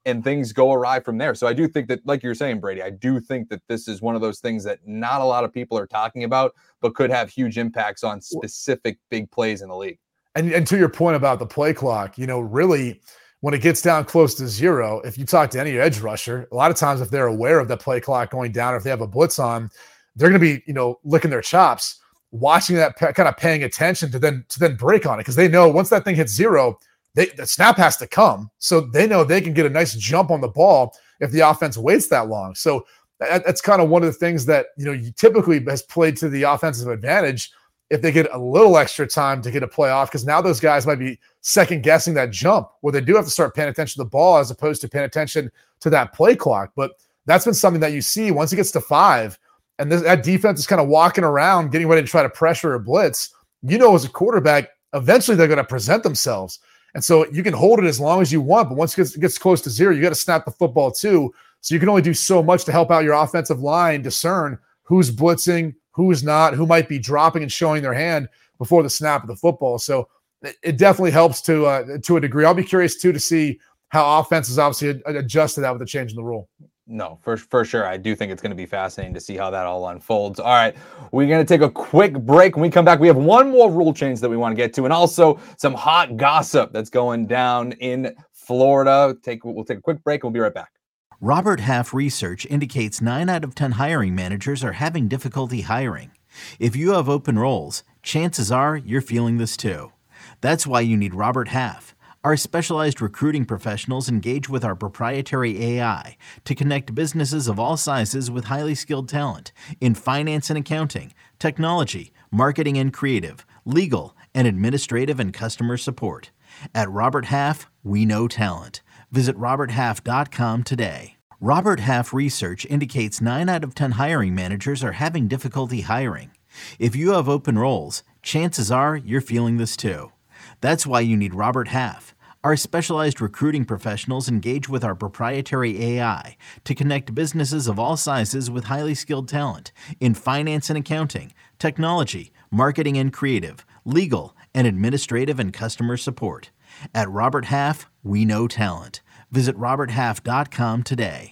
and things go awry from there. So I do think that, like you're saying, Brady, I do think that this is one of those things that not a lot of people are talking about, but could have huge impacts on specific big plays in the league. And to your point about the play clock, really when it gets down close to 0, if you talk to any edge rusher, a lot of times if they're aware of the play clock going down, or if they have a blitz on, they're going to be, licking their chops, watching that, kind of paying attention to then break on it. Because they know once that thing hits 0, the snap has to come. So they know they can get a nice jump on the ball if the offense waits that long. So that's kind of one of the things that, you typically has played to the offensive advantage if they get a little extra time to get a play off, because now those guys might be second guessing that jump where they do have to start paying attention to the ball as opposed to paying attention to that play clock. But that's been something that you see once it gets to 5 and that defense is kind of walking around, getting ready to try to pressure or blitz. As a quarterback, eventually they're going to present themselves. And so you can hold it as long as you want, but once it gets close to 0, you got to snap the football too. So you can only do so much to help out your offensive line discern who's blitzing, who's not, who might be dropping and showing their hand before the snap of the football. So it definitely helps to a degree. I'll be curious too to see how offenses obviously adjust to that with the change in the rule. No, for sure. I do think it's going to be fascinating to see how that all unfolds. All right, we're going to take a quick break. When we come back, we have one more rule change that we want to get to, and also some hot gossip that's going down in Florida. We'll take a quick break, and we'll be right back. Robert Half research indicates 9 out of 10 hiring managers are having difficulty hiring. If you have open roles, chances are you're feeling this too. That's why you need Robert Half. Our specialized recruiting professionals engage with our proprietary AI to connect businesses of all sizes with highly skilled talent in finance and accounting, technology, marketing and creative, legal, and administrative and customer support. At Robert Half, we know talent. Visit roberthalf.com today. Robert Half research indicates 9 out of 10 hiring managers are having difficulty hiring. If you have open roles, chances are you're feeling this too. That's why you need Robert Half. Our specialized recruiting professionals engage with our proprietary AI to connect businesses of all sizes with highly skilled talent in finance and accounting, technology, marketing and creative, legal, and administrative and customer support. At Robert Half, we know talent. Visit roberthalf.com today.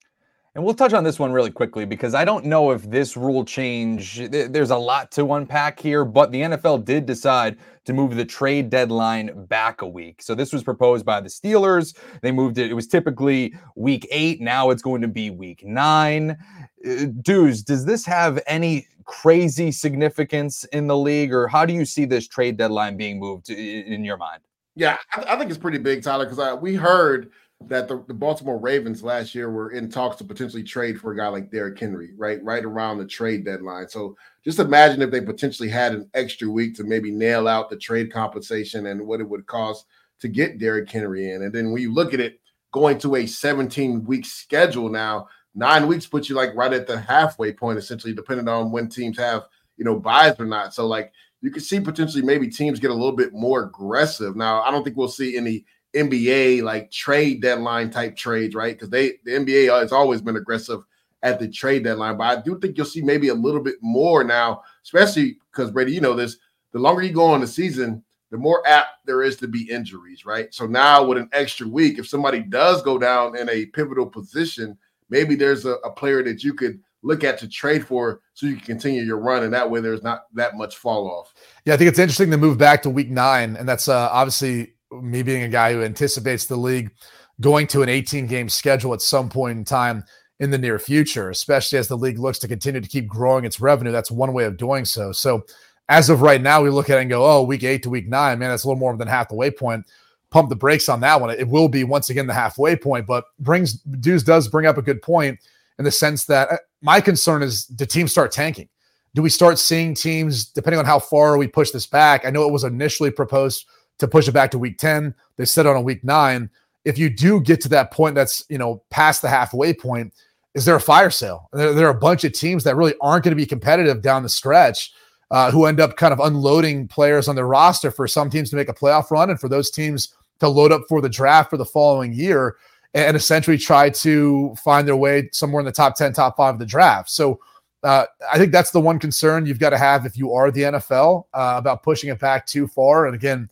And we'll touch on this one really quickly because I don't know if this rule change, there's a lot to unpack here, but the NFL did decide to move the trade deadline back a week. So this was proposed by the Steelers. They moved it. It was typically week 8. Now it's going to be week 9. Dudes, does this have any crazy significance in the league, or how do you see this trade deadline being moved in your mind? Yeah, I think it's pretty big, Tyler, because we heard that the Baltimore Ravens last year were in talks to potentially trade for a guy like Derrick Henry, right around the trade deadline. So just imagine if they potentially had an extra week to maybe nail out the trade compensation and what it would cost to get Derrick Henry in. And then when you look at it, going to a 17-week schedule now, 9 weeks puts you like right at the halfway point, essentially, depending on when teams have, buys or not. So like you can see potentially maybe teams get a little bit more aggressive. Now, I don't think we'll see any NBA like trade deadline type trades, right? Because the NBA has always been aggressive at the trade deadline, but I do think you'll see maybe a little bit more now, especially because, Brady, this, the longer you go on the season, the more apt there is to be injuries, right? So now with an extra week, if somebody does go down in a pivotal position, maybe there's a player that you could look at to trade for so you can continue your run, and that way there's not that much fall off. Yeah, I think it's interesting to move back to week 9, and that's obviously me being a guy who anticipates the league going to an 18-game schedule at some point in time in the near future, especially as the league looks to continue to keep growing its revenue. That's one way of doing so. So as of right now, we look at it and go, week 8 to week 9, man, that's a little more than half the way point. Pump the brakes on that one. It will be, once again, the halfway point, but does bring up a good point in the sense that my concern is, do teams start tanking? Do we start seeing teams, depending on how far we push this back? I know it was initially proposed to push it back to week 10. They set on a week 9. If you do get to that point that's, past the halfway point, is there a fire sale? There are a bunch of teams that really aren't going to be competitive down the stretch who end up kind of unloading players on their roster for some teams to make a playoff run and for those teams to load up for the draft for the following year and essentially try to find their way somewhere in the top 10, top 5 of the draft. So I think that's the one concern you've got to have if you are the NFL about pushing it back too far. And again,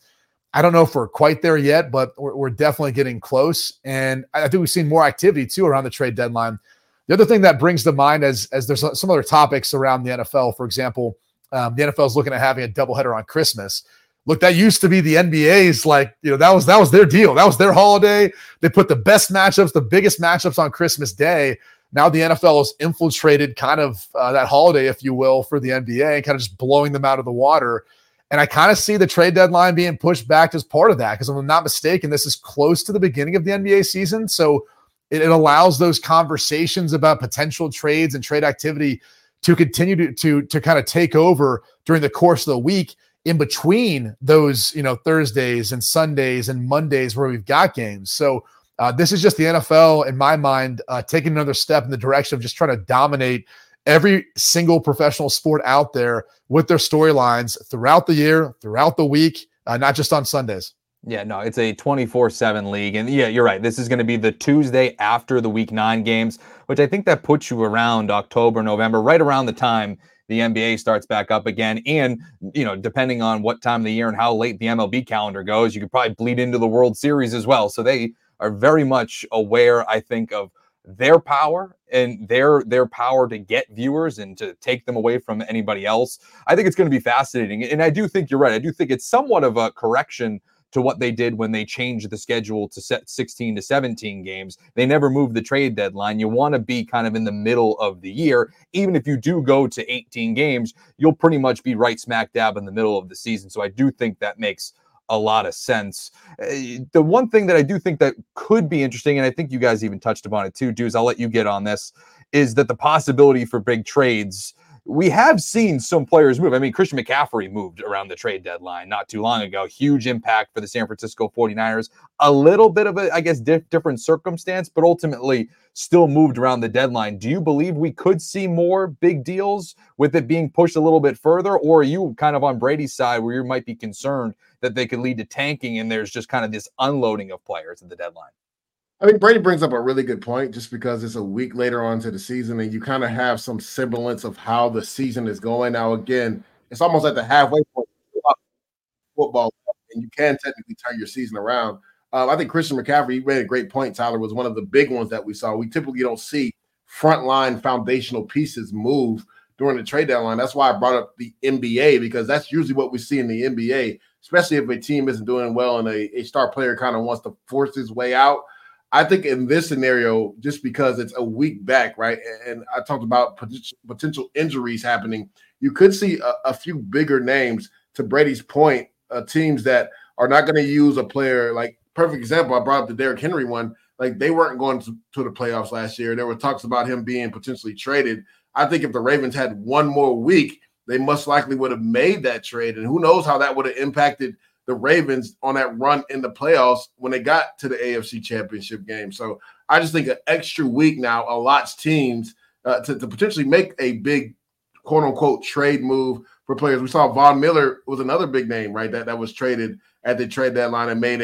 I don't know if we're quite there yet, but we're definitely getting close. And I think we've seen more activity too around the trade deadline. The other thing that brings to mind as there's some other topics around the NFL, for example, the NFL is looking at having a doubleheader on Christmas. Look, that used to be the NBA's that was their deal. That was their holiday. They put the best matchups, the biggest matchups on Christmas Day. Now the NFL has infiltrated kind of that holiday, if you will, for the NBA and kind of just blowing them out of the water. And I kind of see the trade deadline being pushed back as part of that because if I'm not mistaken, this is close to the beginning of the NBA season. So it allows those conversations about potential trades and trade activity to continue to kind of take over during the course of the week in between those, Thursdays and Sundays and Mondays where we've got games. So this is just the NFL, in my mind, taking another step in the direction of just trying to dominate every single professional sport out there with their storylines throughout the year, throughout the week, not just on Sundays. Yeah, no, it's a 24/7 league. And yeah, you're right. This is going to be the Tuesday after the Week 9 games, which I think that puts you around October, November, right around the time the NBA starts back up again. And, depending on what time of the year and how late the MLB calendar goes, you could probably bleed into the World Series as well. So they are very much aware, I think, of their power and their power to get viewers and to take them away from anybody else. I think it's going to be fascinating. And I do think you're right. I do think it's somewhat of a correction to what they did when they changed the schedule to set 16 to 17 games. They never moved the trade deadline. You want to be kind of in the middle of the year. Even if you do go to 18 games, you'll pretty much be right smack dab in the middle of the season. So I do think that makes a lot of sense. The one thing that I do think that could be interesting, and I think you guys even touched upon it too, Deuce, I'll let you get on this, is that the possibility for big trades. We have seen some players move. I mean, Christian McCaffrey moved around the trade deadline not too long ago. Huge impact for the San Francisco 49ers. A little bit of a, different circumstance, but ultimately still moved around the deadline. Do you believe we could see more big deals with it being pushed a little bit further? Or are you kind of on Brady's side where you might be concerned that they could lead to tanking and there's just kind of this unloading of players at the deadline? I mean, Brady brings up a really good point just because it's a week later on to the season and you kind of have some semblance of how the season is going. Now, again, it's almost at the halfway point of football, and you can technically turn your season around. I think Christian McCaffrey, you made a great point, Tyler, was one of the big ones that we saw. We typically don't see frontline foundational pieces move during the trade deadline. That's why I brought up the NBA, because that's usually what we see in the NBA, especially if a team isn't doing well and a star player kind of wants to force his way out. I think in this scenario, just because it's a week back, right, and I talked about potential injuries happening, you could see a few bigger names, to Brady's point, teams that are not going to use a player. Like, perfect example, I brought up the Derrick Henry one. Like, they weren't going to the playoffs last year. There were talks about him being potentially traded. I think if the Ravens had one more week, they most likely would have made that trade. And who knows how that would have impacted the Ravens on that run in the playoffs when they got to the AFC Championship game. So I just think an extra week now allots teams to potentially make a big, quote unquote, trade move for players. We saw Von Miller was another big name, right? That was traded at the trade deadline and made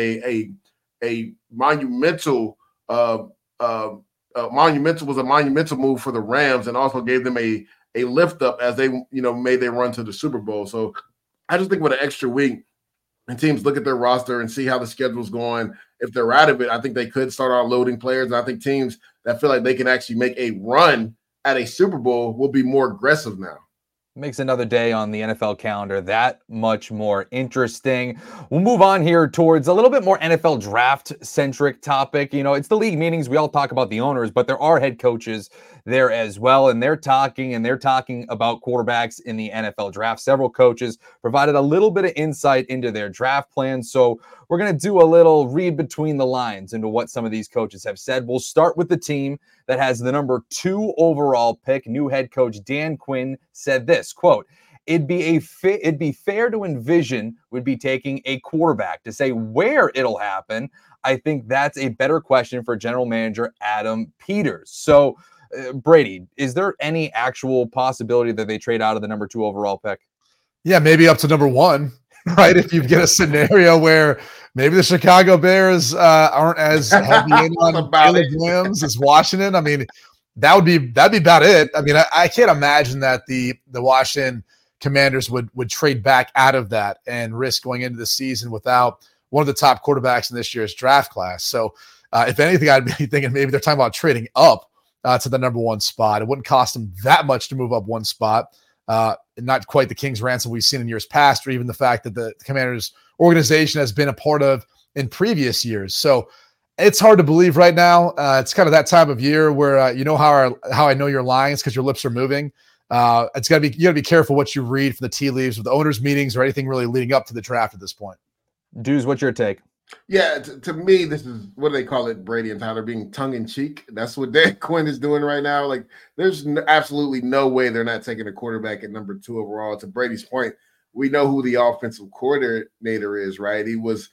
a monumental monumental move for the Rams and also gave them a lift up as they made their run to the Super Bowl. So I just think with an extra week, and teams look at their roster and see how the schedule's going. If they're out of it, I think they could start unloading players. And I think teams that feel like they can actually make a run at a Super Bowl will be more aggressive now. Makes another day on the NFL calendar that much more interesting. We'll move on here towards a little bit more NFL draft-centric topic. It's the league meetings. We all talk about the owners, but there are head coaches there as well, and they're talking about quarterbacks in the NFL draft. Several coaches provided a little bit of insight into their draft plans, so we're going to do a little read between the lines into what some of these coaches have said. We'll start with the team that has the number 2 overall pick. New head coach Dan Quinn said this, quote, it'd be fair to envision we'd be taking a quarterback. To say where it'll happen, I think that's a better question for general manager Adam Peters. So, Brady, is there any actual possibility that they trade out of the number 2 overall pick? Yeah, maybe up to number 1, right? If you get a scenario where maybe the Chicago Bears aren't as heavy in on Caleb Williams as Washington. I mean, that'd be about it. I mean, I can't imagine that the Washington Commanders would trade back out of that and risk going into the season without one of the top quarterbacks in this year's draft class. So if anything, I'd be thinking maybe they're talking about trading up to the number 1 spot. It wouldn't cost them that much to move up 1 spot. Not quite the King's ransom we've seen in years past, or even the fact that the Commanders organization has been a part of in previous years. So it's hard to believe right now. It's kind of that time of year where you know how I know you're lying. It's because your lips are moving. You got to be careful what you read from the tea leaves of the owners' meetings or anything really leading up to the draft at this point. Dudes, what's your take? Yeah, to me, this is, what do they call it, Brady and Tyler, being tongue-in-cheek. That's what Dan Quinn is doing right now. Like, there's absolutely no way they're not taking a quarterback at number 2 overall. To Brady's point, we know who the offensive coordinator is, right? He was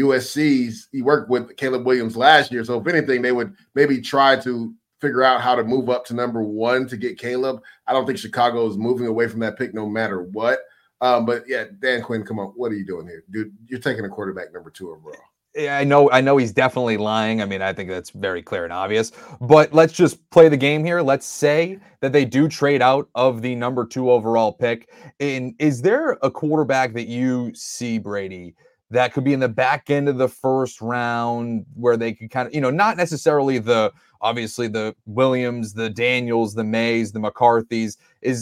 USC's. He worked with Caleb Williams last year. So if anything, they would maybe try to figure out how to move up to number 1 to get Caleb. I don't think Chicago is moving away from that pick no matter what. But yeah, Dan Quinn, come on, what are you doing here, dude? You're taking a quarterback number 2 overall. Yeah, I know he's definitely lying. I mean, I think that's very clear and obvious. But let's just play the game here. Let's say that they do trade out of the number 2 overall pick. And is there a quarterback that you see, Brady, that could be in the back end of the first round where they could kind of, not necessarily obviously the Williams, the Daniels, the Mays, the McCarthys,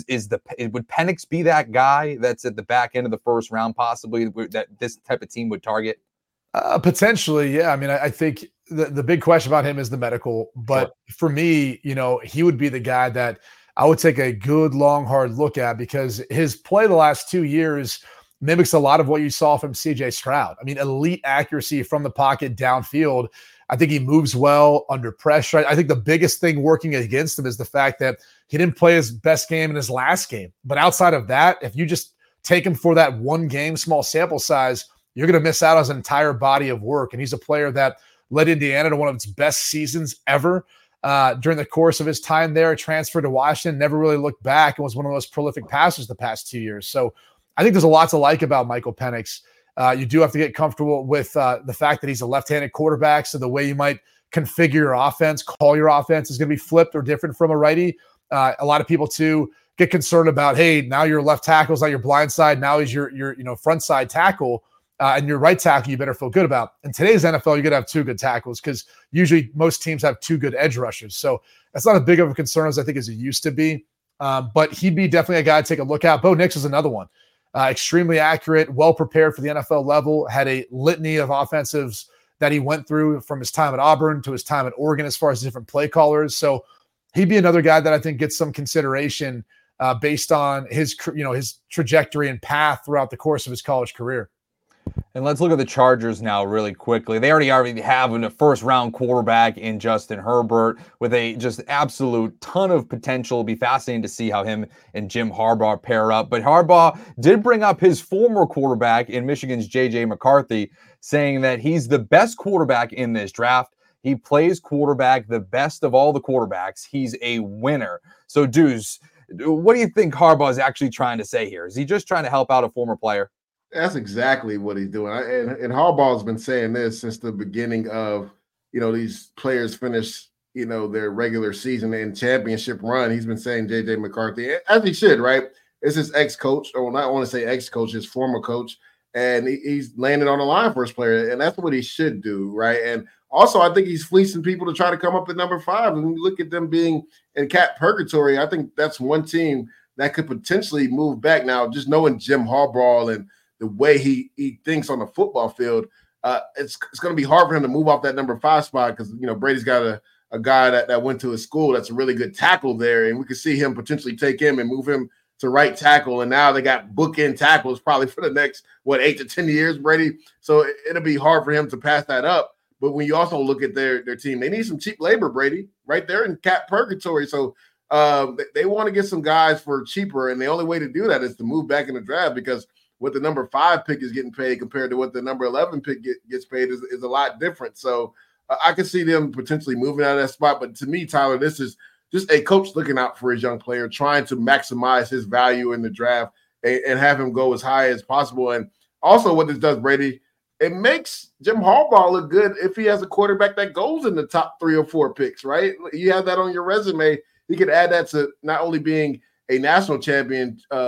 would Penix be that guy that's at the back end of the first round, possibly, that this type of team would target? Potentially, yeah. I mean, I think the big question about him is the medical, but for me, he would be the guy that I would take a good, long, hard look at, because his play the last 2 years mimics a lot of what you saw from CJ Stroud. I mean, elite accuracy from the pocket downfield. I think he moves well under pressure. I think the biggest thing working against him is the fact that he didn't play his best game in his last game. But outside of that, if you just take him for that 1 game, small sample size, you're going to miss out on his entire body of work. And he's a player that led Indiana to one of its best seasons ever during the course of his time there. Transferred to Washington, never really looked back, and was one of the most prolific passers the past 2 years. So I think there's a lot to like about Michael Penix. You do have to get comfortable with the fact that he's a left-handed quarterback, so the way you might configure your offense, call your offense, is going to be flipped or different from a righty. A lot of people, too, get concerned about, hey, now your left tackle's not your blind side, now he's your front side tackle, and your right tackle you better feel good about. In today's NFL, you're going to have 2 good tackles, because usually most teams have 2 good edge rushers. So that's not as big of a concern as I think as it used to be. But he'd be definitely a guy to take a look at. Bo Nix is another one. Extremely accurate, well prepared for the NFL level, had a litany of offensives that he went through from his time at Auburn to his time at Oregon as far as different play callers. So he'd be another guy that I think gets some consideration based on his trajectory and path throughout the course of his college career. And let's look at the Chargers now really quickly. They already have a first-round quarterback in Justin Herbert with a just absolute ton of potential. It'll be fascinating to see how him and Jim Harbaugh pair up. But Harbaugh did bring up his former quarterback in Michigan's J.J. McCarthy, saying that he's the best quarterback in this draft. He plays quarterback the best of all the quarterbacks. He's a winner. So, Deuce, what do you think Harbaugh is actually trying to say here? Is he just trying to help out a former player? That's exactly what he's doing. And Harbaugh's been saying this since the beginning of, these players finish, their regular season and championship run. He's been saying J.J. McCarthy, as he should, right? It's his ex-coach, or not want to say ex-coach, his former coach. And he's landed on the line for his player. And that's what he should do, right? And also, I think he's fleecing people to try to come up at number 5. And when you look at them being in cap purgatory, I think that's one team that could potentially move back. Now, just knowing Jim Harbaugh and the way he thinks on the football field, it's going to be hard for him to move off that number 5 spot, because Brady's got a guy that went to his school that's a really good tackle there, and we could see him potentially take him and move him to right tackle. And now they got bookend tackles probably for the next 8 to 10 years, Brady. So it'll be hard for him to pass that up. But when you also look at their team, they need some cheap labor, Brady, right there in cap purgatory. So they want to get some guys for cheaper, and the only way to do that is to move back in the draft, because what the number 5 pick is getting paid compared to what the number 11 pick gets paid is a lot different. So I can see them potentially moving out of that spot. But to me, Tyler, this is just a coach looking out for his young player, trying to maximize his value in the draft and have him go as high as possible. And also what this does, Brady, it makes Jim Harbaugh look good if he has a quarterback that goes in the top 3 or 4 picks, right? You have that on your resume. You could add that to not only being a national champion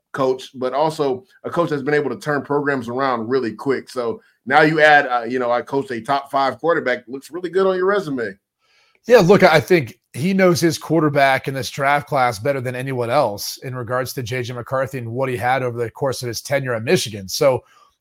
coach, but also a coach that's been able to turn programs around really quick. So now you add, I coached a top 5 quarterback. Looks really good on your resume. Yeah, look, I think he knows his quarterback in this draft class better than anyone else in regards to J.J. McCarthy and what he had over the course of his tenure at Michigan. So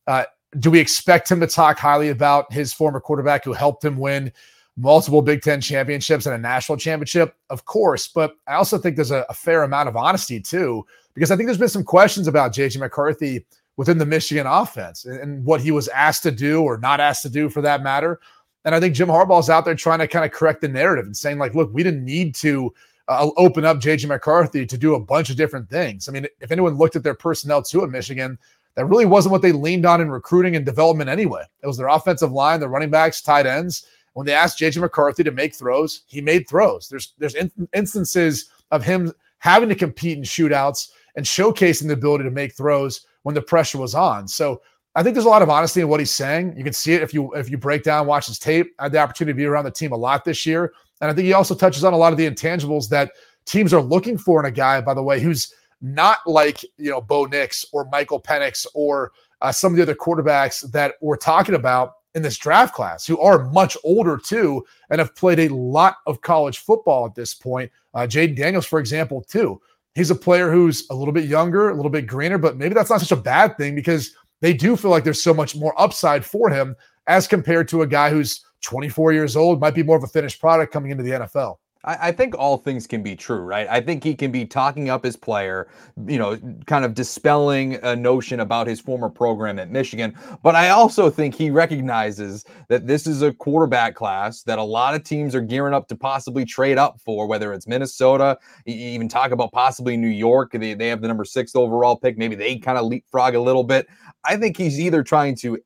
do we expect him to talk highly about his former quarterback who helped him win multiple Big Ten championships and a national championship? Of course, but I also think there's a fair amount of honesty too, because I think there's been some questions about J.J. McCarthy within the Michigan offense and what he was asked to do or not asked to do for that matter. And I think Jim Harbaugh is out there trying to kind of correct the narrative and saying, like, look, we didn't need to open up J.J. McCarthy to do a bunch of different things. I mean, if anyone looked at their personnel too at Michigan, that really wasn't what they leaned on in recruiting and development anyway. It was their offensive line, their running backs, tight ends. When they asked J.J. McCarthy to make throws, he made throws. There's instances of him having to compete in shootouts and showcasing the ability to make throws when the pressure was on. So I think there's a lot of honesty in what he's saying. You can see it if you break down, watch his tape. I had the opportunity to be around the team a lot this year. And I think he also touches on a lot of the intangibles that teams are looking for in a guy, by the way, who's not like, Bo Nix or Michael Penix or some of the other quarterbacks that we're talking about in this draft class, who are much older too and have played a lot of college football at this point. Jaden Daniels, for example, too. He's a player who's a little bit younger, a little bit greener, but maybe that's not such a bad thing because they do feel like there's so much more upside for him as compared to a guy who's 24 years old, might be more of a finished product coming into the NFL. I think all things can be true, right? I think he can be talking up his player, kind of dispelling a notion about his former program at Michigan. But I also think he recognizes that this is a quarterback class that a lot of teams are gearing up to possibly trade up for, whether it's Minnesota, you even talk about possibly New York. They have the number 6 overall pick. Maybe they kind of leapfrog a little bit. I think he's either trying to,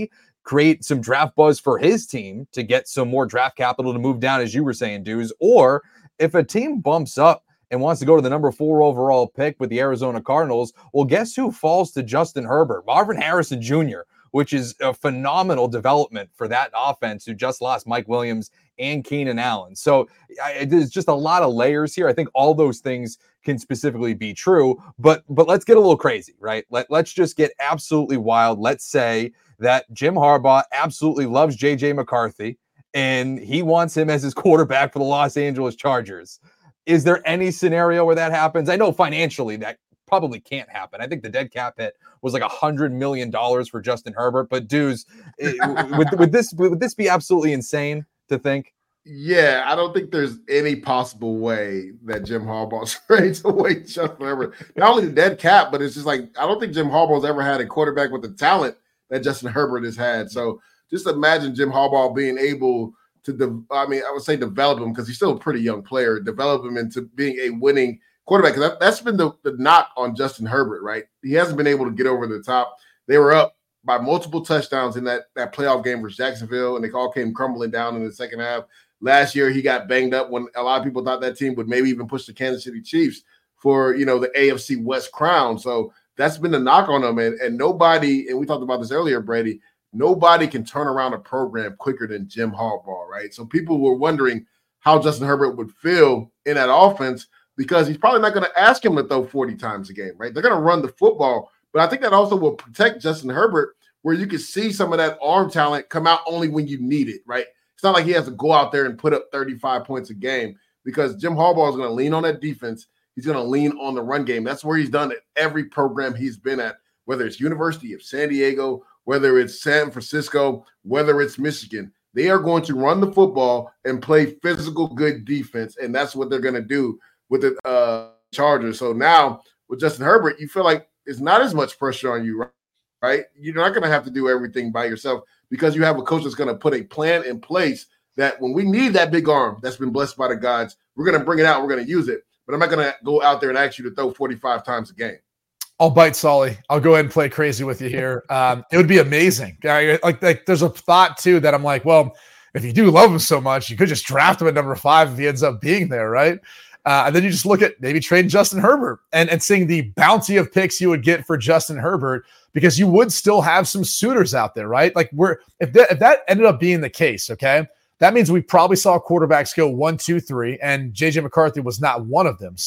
create some draft buzz for his team to get some more draft capital to move down, as you were saying, Dudes, or if a team bumps up and wants to go to the number 4 overall pick with the Arizona Cardinals, well, guess who falls to Justin Herbert? Marvin Harrison Jr., which is a phenomenal development for that offense who just lost Mike Williams and Keenan Allen. So there's just a lot of layers here. I think all those things can specifically be true, but let's get a little crazy, right? Let's just get absolutely wild. Let's say that Jim Harbaugh absolutely loves J.J. McCarthy and he wants him as his quarterback for the Los Angeles Chargers. Is there any scenario where that happens? I know financially that probably can't happen. I think the dead cap hit was like $100 million for Justin Herbert, but dudes, would this be absolutely insane to think? Yeah, I don't think there's any possible way that Jim Harbaugh trades away Justin Herbert. Not only the dead cap, but it's just like, I don't think Jim Harbaugh's ever had a quarterback with the talent that Justin Herbert has had. So just imagine Jim Harbaugh being able to, I would say develop him, because he's still a pretty young player, develop him into being a winning quarterback. Because that's been the knock on Justin Herbert, right? He hasn't been able to get over the top. They were up by multiple touchdowns in that playoff game versus Jacksonville, and they all came crumbling down in the second half. Last year, he got banged up when a lot of people thought that team would maybe even push the Kansas City Chiefs for, the AFC West crown. So that's been the knock on him. And nobody, and we talked about this earlier, Brady, nobody can turn around a program quicker than Jim Harbaugh, right? So people were wondering how Justin Herbert would feel in that offense, because he's probably not going to ask him to throw 40 times a game, right? They're going to run the football. But I think that also will protect Justin Herbert, where you can see some of that arm talent come out only when you need it, right? It's not like he has to go out there and put up 35 points a game, because Jim Harbaugh is going to lean on that defense. He's going to lean on the run game. That's where he's done it every program he's been at, whether it's University of San Diego, whether it's San Francisco, whether it's Michigan. They are going to run the football and play physical, good defense, and that's what they're going to do with the Chargers. So now with Justin Herbert, you feel like it's not as much pressure on you, right? You're not going to have to do everything by yourself, because you have a coach that's going to put a plan in place that when we need that big arm that's been blessed by the gods, we're going to bring it out, we're going to use it. But I'm not going to go out there and ask you to throw 45 times a game. I'll bite Sully. I'll go ahead and play crazy with you here. It would be amazing. Like there's a thought too that I'm like, well, if you do love him so much, you could just draft him at number 5 if he ends up being there, right? And then you just look at maybe trading Justin Herbert and seeing the bounty of picks you would get for Justin Herbert, because you would still have some suitors out there, right? Like if that ended up being the case, okay, that means we probably saw quarterbacks go 1, 2, 3, and J.J. McCarthy was not one of them. So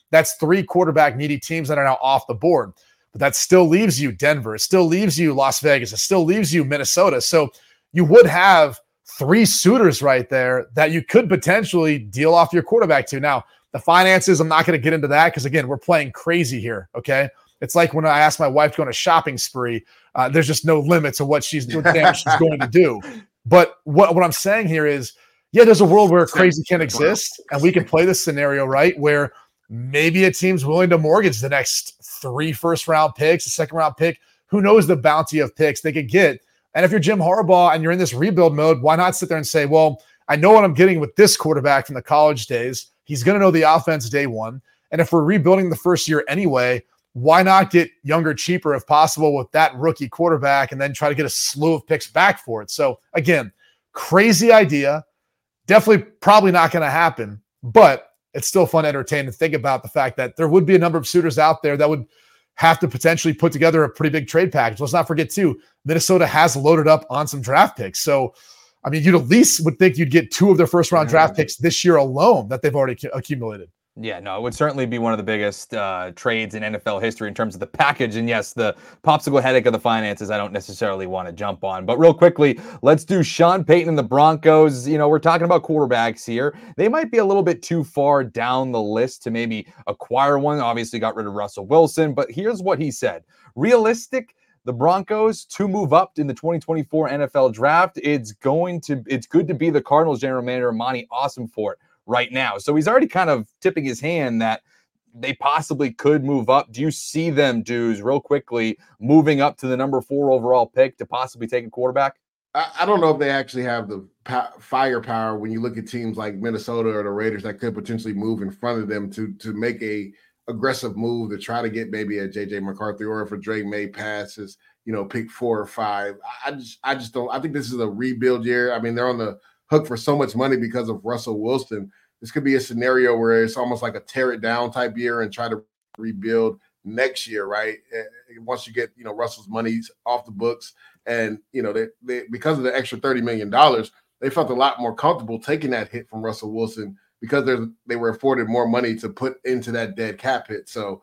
that's 3 quarterback needy teams that are now off the board. But that still leaves you Denver. It still leaves you Las Vegas. It still leaves you Minnesota. So you would have 3 suitors right there that you could potentially deal off your quarterback to. Now, the finances, I'm not going to get into that because, again, we're playing crazy here, okay? It's like when I asked my wife to go on a shopping spree, there's just no limit to what she's going to do. But what I'm saying here is, yeah, there's a world where crazy can exist, and we can play this scenario, right, where maybe a team's willing to mortgage the next 3 first-round picks, a second-round pick. Who knows the bounty of picks they could get? And if you're Jim Harbaugh and you're in this rebuild mode, why not sit there and say, well, I know what I'm getting with this quarterback from the college days. He's going to know the offense day one. And if we're rebuilding the first year anyway, why not get younger, cheaper if possible with that rookie quarterback and then try to get a slew of picks back for it? So again, crazy idea. Definitely probably not going to happen, but it's still fun to entertain and think about the fact that there would be a number of suitors out there that would have to potentially put together a pretty big trade package. Let's not forget too, Minnesota has loaded up on some draft picks. So, I mean, you'd at least would think you'd get 2 of their first round draft picks this year alone that they've already accumulated. Yeah, no, it would certainly be one of the biggest trades in NFL history in terms of the package. And yes, the popsicle headache of the finances, I don't necessarily want to jump on. But real quickly, let's do Sean Payton and the Broncos. You know, we're talking about quarterbacks here. They might be a little bit too far down the list to maybe acquire one. Obviously got rid of Russell Wilson. But here's what he said. Realistic, the Broncos to move up in the 2024 NFL draft. It's good to be the Cardinals general manager, Monty Ossenfort, right now. So he's already kind of tipping his hand that they possibly could move up. Do you see them, Dudes, real quickly, moving up to the number 4 overall pick to possibly take a quarterback? I don't know if they actually have the firepower when you look at teams like Minnesota or the Raiders that could potentially move in front of them to make a aggressive move to try to get maybe a J.J. McCarthy, or if a Drake May passes, pick 4 or 5. I just don't. I think this is a rebuild year. I mean, they're on the hook for so much money because of Russell Wilson. This could be a scenario where it's almost like a tear it down type year and try to rebuild next year, right? Once you get, Russell's money off the books, and, they because of the extra $30 million, they felt a lot more comfortable taking that hit from Russell Wilson because they were afforded more money to put into that dead cap hit. So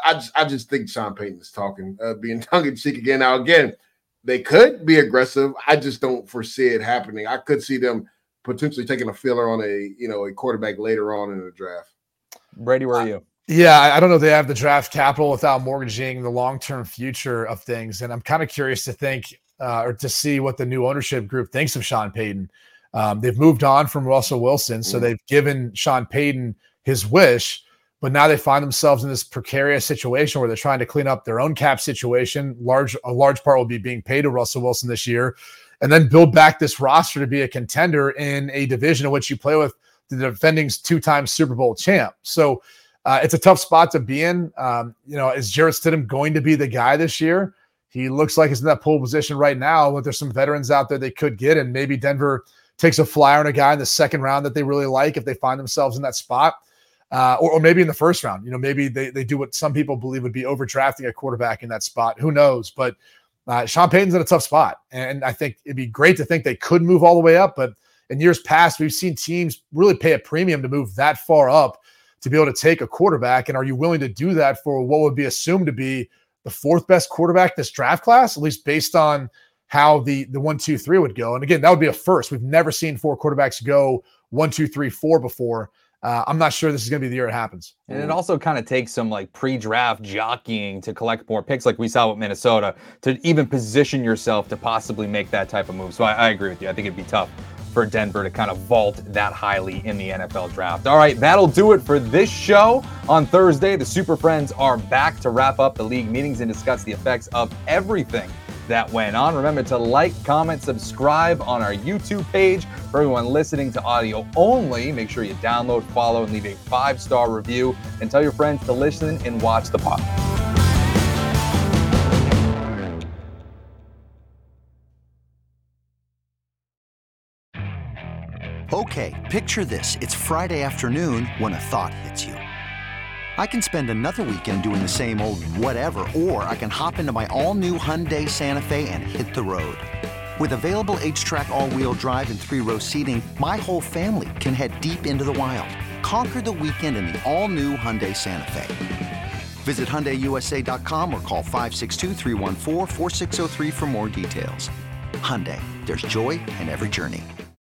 I just think Sean Payton is talking, being tongue-in-cheek again. Now, again, they could be aggressive. I just don't foresee it happening. I could see them potentially taking a filler on a quarterback later on in the draft. Brady, where are you? Yeah, I don't know if they have the draft capital without mortgaging the long-term future of things. And I'm kind of curious to think or to see what the new ownership group thinks of Sean Payton. They've moved on from Russell Wilson, so they've given Sean Payton his wish, but now they find themselves in this precarious situation where they're trying to clean up their own cap situation. A large part will be being paid to Russell Wilson this year, and then build back this roster to be a contender in a division in which you play with the defending 2-time Super Bowl champ. So it's a tough spot to be in. Is Jarrett Stidham going to be the guy this year? He looks like he's in that pole position right now, but there's some veterans out there they could get, and maybe Denver takes a flyer on a guy in the second round that they really like if they find themselves in that spot. Or maybe in the first round, maybe they do what some people believe would be overdrafting a quarterback in that spot. Who knows? But Sean Payton's in a tough spot. And I think it'd be great to think they could move all the way up. But in years past, we've seen teams really pay a premium to move that far up to be able to take a quarterback. And are you willing to do that for what would be assumed to be the 4th best quarterback in this draft class, at least based on how the 1, 2, 3 would go? And again, that would be a first. We've never seen 4 quarterbacks go 1, 2, 3, 4 before. I'm not sure this is going to be the year it happens. And it also kind of takes some pre-draft jockeying to collect more picks like we saw with Minnesota to even position yourself to possibly make that type of move. So I agree with you. I think it'd be tough for Denver to kind of vault that highly in the NFL draft. All right, that'll do it for this show. On Thursday, the Super Friends are back to wrap up the league meetings and discuss the effects of everything that went on. Remember to like, comment, subscribe on our YouTube page. For everyone listening to audio only, make sure you download, follow, and leave a 5-star review. And tell your friends to listen and watch the pod. Okay, picture this. It's Friday afternoon when a thought hits you. I can spend another weekend doing the same old whatever, or I can hop into my all-new Hyundai Santa Fe and hit the road. With available H-Track all-wheel drive and 3-row seating, my whole family can head deep into the wild. Conquer the weekend in the all-new Hyundai Santa Fe. Visit HyundaiUSA.com or call 562-314-4603 for more details. Hyundai, there's joy in every journey.